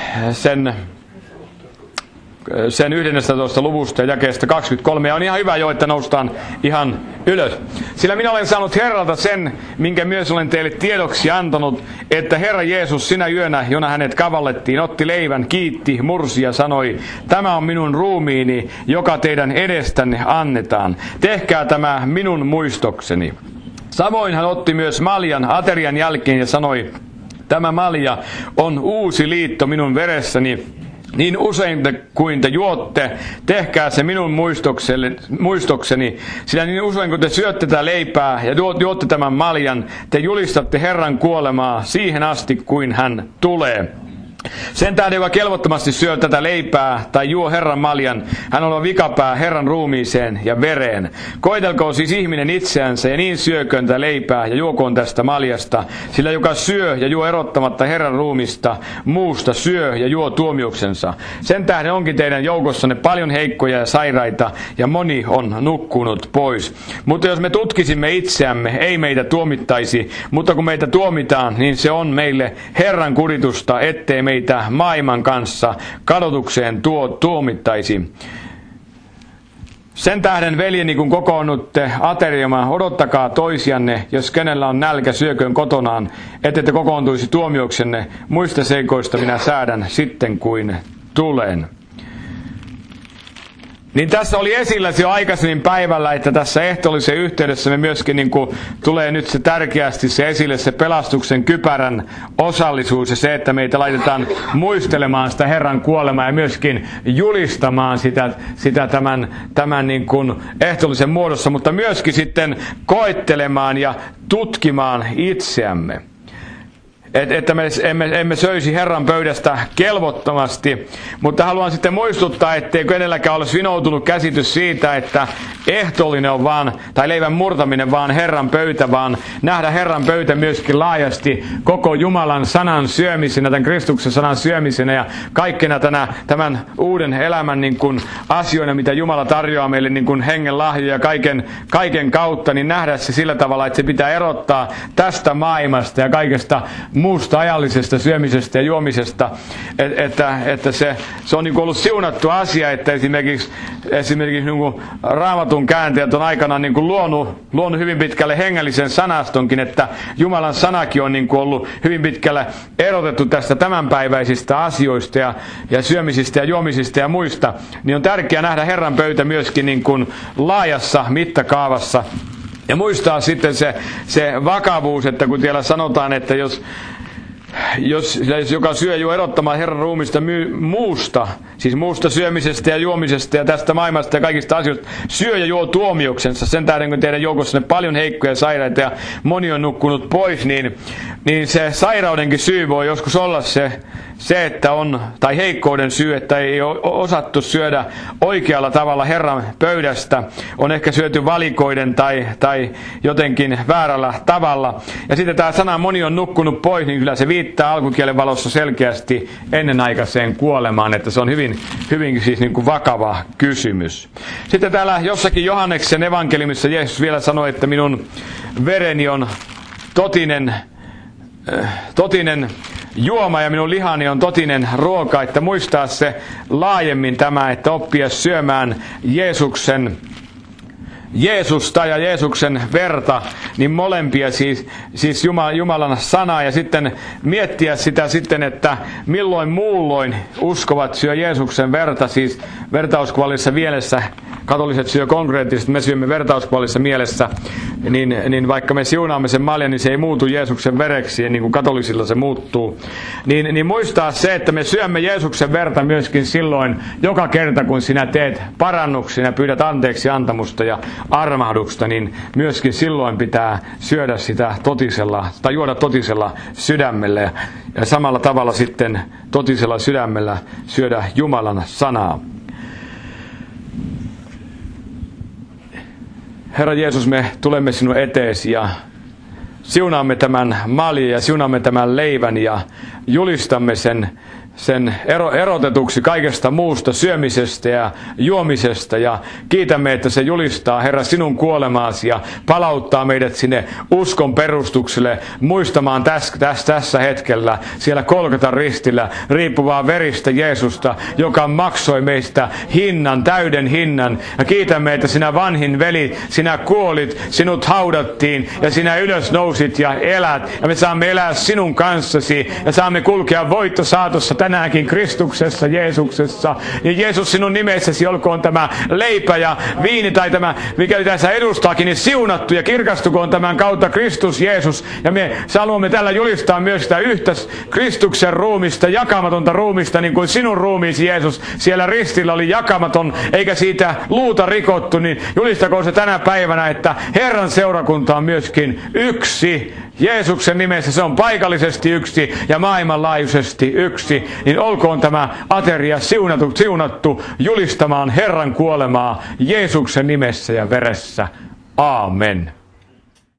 sen 11. luvusta ja jakeesta 23. Ja on ihan hyvä jo, että noustaan ihan ylös. Sillä minä olen saanut Herralta sen, minkä myös olen teille tiedoksi antanut, että Herra Jeesus sinä yönä, jona hänet kavallettiin, otti leivän, kiitti, mursi ja sanoi, tämä on minun ruumiini, joka teidän edestänne annetaan. Tehkää tämä minun muistokseni. Samoin hän otti myös maljan aterian jälkeen ja sanoi, tämä malja on uusi liitto minun veressäni. Niin usein kuin te juotte, tehkää se minun muistokseni, sillä niin usein kun te syötte tätä leipää ja juotte tämän maljan, te julistatte Herran kuolemaa siihen asti, kuin hän tulee. Sen tähden, joka kelvottomasti syö tätä leipää tai juo Herran maljan, hän on vikapää Herran ruumiiseen ja vereen. Koetelkoon siis ihminen itseänsä ja niin syököön tätä leipää ja juokoon tästä maljasta, sillä joka syö ja juo erottamatta Herran ruumista, muusta syö ja juo tuomiuksensa. Sen tähden onkin teidän joukossanne paljon heikkoja ja sairaita ja moni on nukkunut pois. Mutta jos me tutkisimme itseämme, ei meitä tuomittaisi, mutta kun meitä tuomitaan, niin se on meille Herran kuritusta, ettei meitä maailman kanssa kadotukseen tuomittaisi. Sen tähden, veljeni, kun kokoonnutte aterioimaan, odottakaa toisianne, jos kenellä on nälkä, syököön kotonaan, ettette kokoontuisi tuomioksenne. Muista seikoista minä säädän sitten, kuin tulen. Niin tässä oli esillä jo aikaisemmin päivällä, että tässä ehtoollisen yhteydessä me myöskin niin kuin tulee nyt se tärkeästi se esille, se pelastuksen kypärän osallisuus ja se, että meitä laitetaan muistelemaan sitä Herran kuolemaa ja myöskin julistamaan sitä tämän niin kuin ehtoollisen muodossa, mutta myöskin sitten koettelemaan ja tutkimaan itseämme. Että me emme söisi Herran pöydästä kelvottomasti, mutta haluan sitten muistuttaa, ettei kenelläkään ole vinoutunut käsitys siitä, että ehtoollinen on vaan, tai leivän murtaminen vaan Herran pöytä, vaan nähdä Herran pöytä myöskin laajasti koko Jumalan sanan syömisenä, tämän Kristuksen sanan syömisenä ja kaikkena tämän uuden elämän niin kuin asioina, mitä Jumala tarjoaa meille niin kuin hengen lahjoja kaiken kautta, niin nähdä se sillä tavalla, että se pitää erottaa tästä maailmasta ja kaikesta muusta ajallisesta syömisestä ja juomisesta, että se on niin kuin ollut siunattu asia, että esimerkiksi niin kuin Raamatun kääntäjät on aikanaan niin kuin luonut hyvin pitkälle hengellisen sanastonkin, että Jumalan sanakin on niin kuin ollut hyvin pitkälle erotettu tästä tämänpäiväisistä asioista ja syömisistä ja juomisista ja muista, niin on tärkeää nähdä Herran pöytä myöskin niin kuin laajassa mittakaavassa. Ja muistaa sitten se vakavuus, että kun siellä sanotaan, että jos joka syö juo erottamaan Herran ruumista muusta, siis muusta syömisestä ja juomisesta ja tästä maailmasta ja kaikista asioista, syö ja juo tuomioksensa. Sen tähden, kun teidän joukossanne paljon heikkoja sairaita ja moni on nukkunut pois, niin se sairaudenkin syy voi joskus olla se, että on, tai heikkouden syy, että ei ole osattu syödä oikealla tavalla Herran pöydästä, on ehkä syöty valikoiden tai jotenkin väärällä tavalla. Ja sitten tämä sana moni on nukkunut pois, niin kyllä se viittaa alkukielen valossa selkeästi ennenaikaiseen kuolemaan, että se on hyvin siis niin kuin vakava kysymys. Sitten täällä jossakin Johanneksen evankeliumissa Jeesus vielä sanoi, että minun vereni on totinen juoma ja minun lihani on totinen ruoka, että muistaa se laajemmin tämä, että oppia syömään Jeesusta ja Jeesuksen verta, niin molempia siis Jumalan sanaa ja sitten miettiä sitä sitten, että milloin muulloin uskovat syö Jeesuksen verta, siis vertauskuvallisessa mielessä, katoliset syö konkreettisesti, me syömme vertauskuvallisessa mielessä niin vaikka me siunaamme sen maljan, niin se ei muutu Jeesuksen vereksi, niin kuin katolisilla se muuttuu. Niin muistaa se, että me syömme Jeesuksen verta myöskin silloin, joka kerta kun sinä teet parannuksia, pyydät anteeksi antamusta ja armahdusta, niin myöskin silloin pitää syödä sitä totisella, tai juoda totisella sydämellä. Ja samalla tavalla sitten totisella sydämellä syödä Jumalan sanaa. Herra Jeesus, me tulemme sinun eteesi ja siunaamme tämän maljan ja siunaamme tämän leivän ja julistamme sen erotetuksi kaikesta muusta syömisestä ja juomisesta ja kiitämme, että se julistaa, Herra, sinun kuolemaasi ja palauttaa meidät sinne uskon perustukselle muistamaan tässä hetkellä siellä Golgatan ristillä riippuvaa veristä Jeesusta, joka maksoi meistä hinnan, täyden hinnan. Ja kiitämme, että sinä vanhin veli, sinä kuolit, sinut haudattiin ja sinä ylös nousit ja elät. Ja me saamme elää sinun kanssasi ja saamme kulkea voittosaatossa tänäänkin Kristuksessa, Jeesuksessa. Ja Jeesus, sinun nimessäsi olkoon tämä leipä ja viini tai tämä, mikä tässä edustaakin, niin siunattu ja kirkastukoon tämän kautta Kristus Jeesus. Ja me haluamme tällä julistaa myös sitä yhtä Kristuksen ruumista, jakamatonta ruumista, niin kuin sinun ruumiisi Jeesus siellä ristillä oli jakamaton, eikä siitä luuta rikottu, niin julistakoon se tänä päivänä, että Herran seurakunta on myöskin yksi. Jeesuksen nimessä se on paikallisesti yksi ja maailmanlaajuisesti yksi, niin olkoon tämä ateria siunattu julistamaan Herran kuolemaa Jeesuksen nimessä ja veressä. Aamen.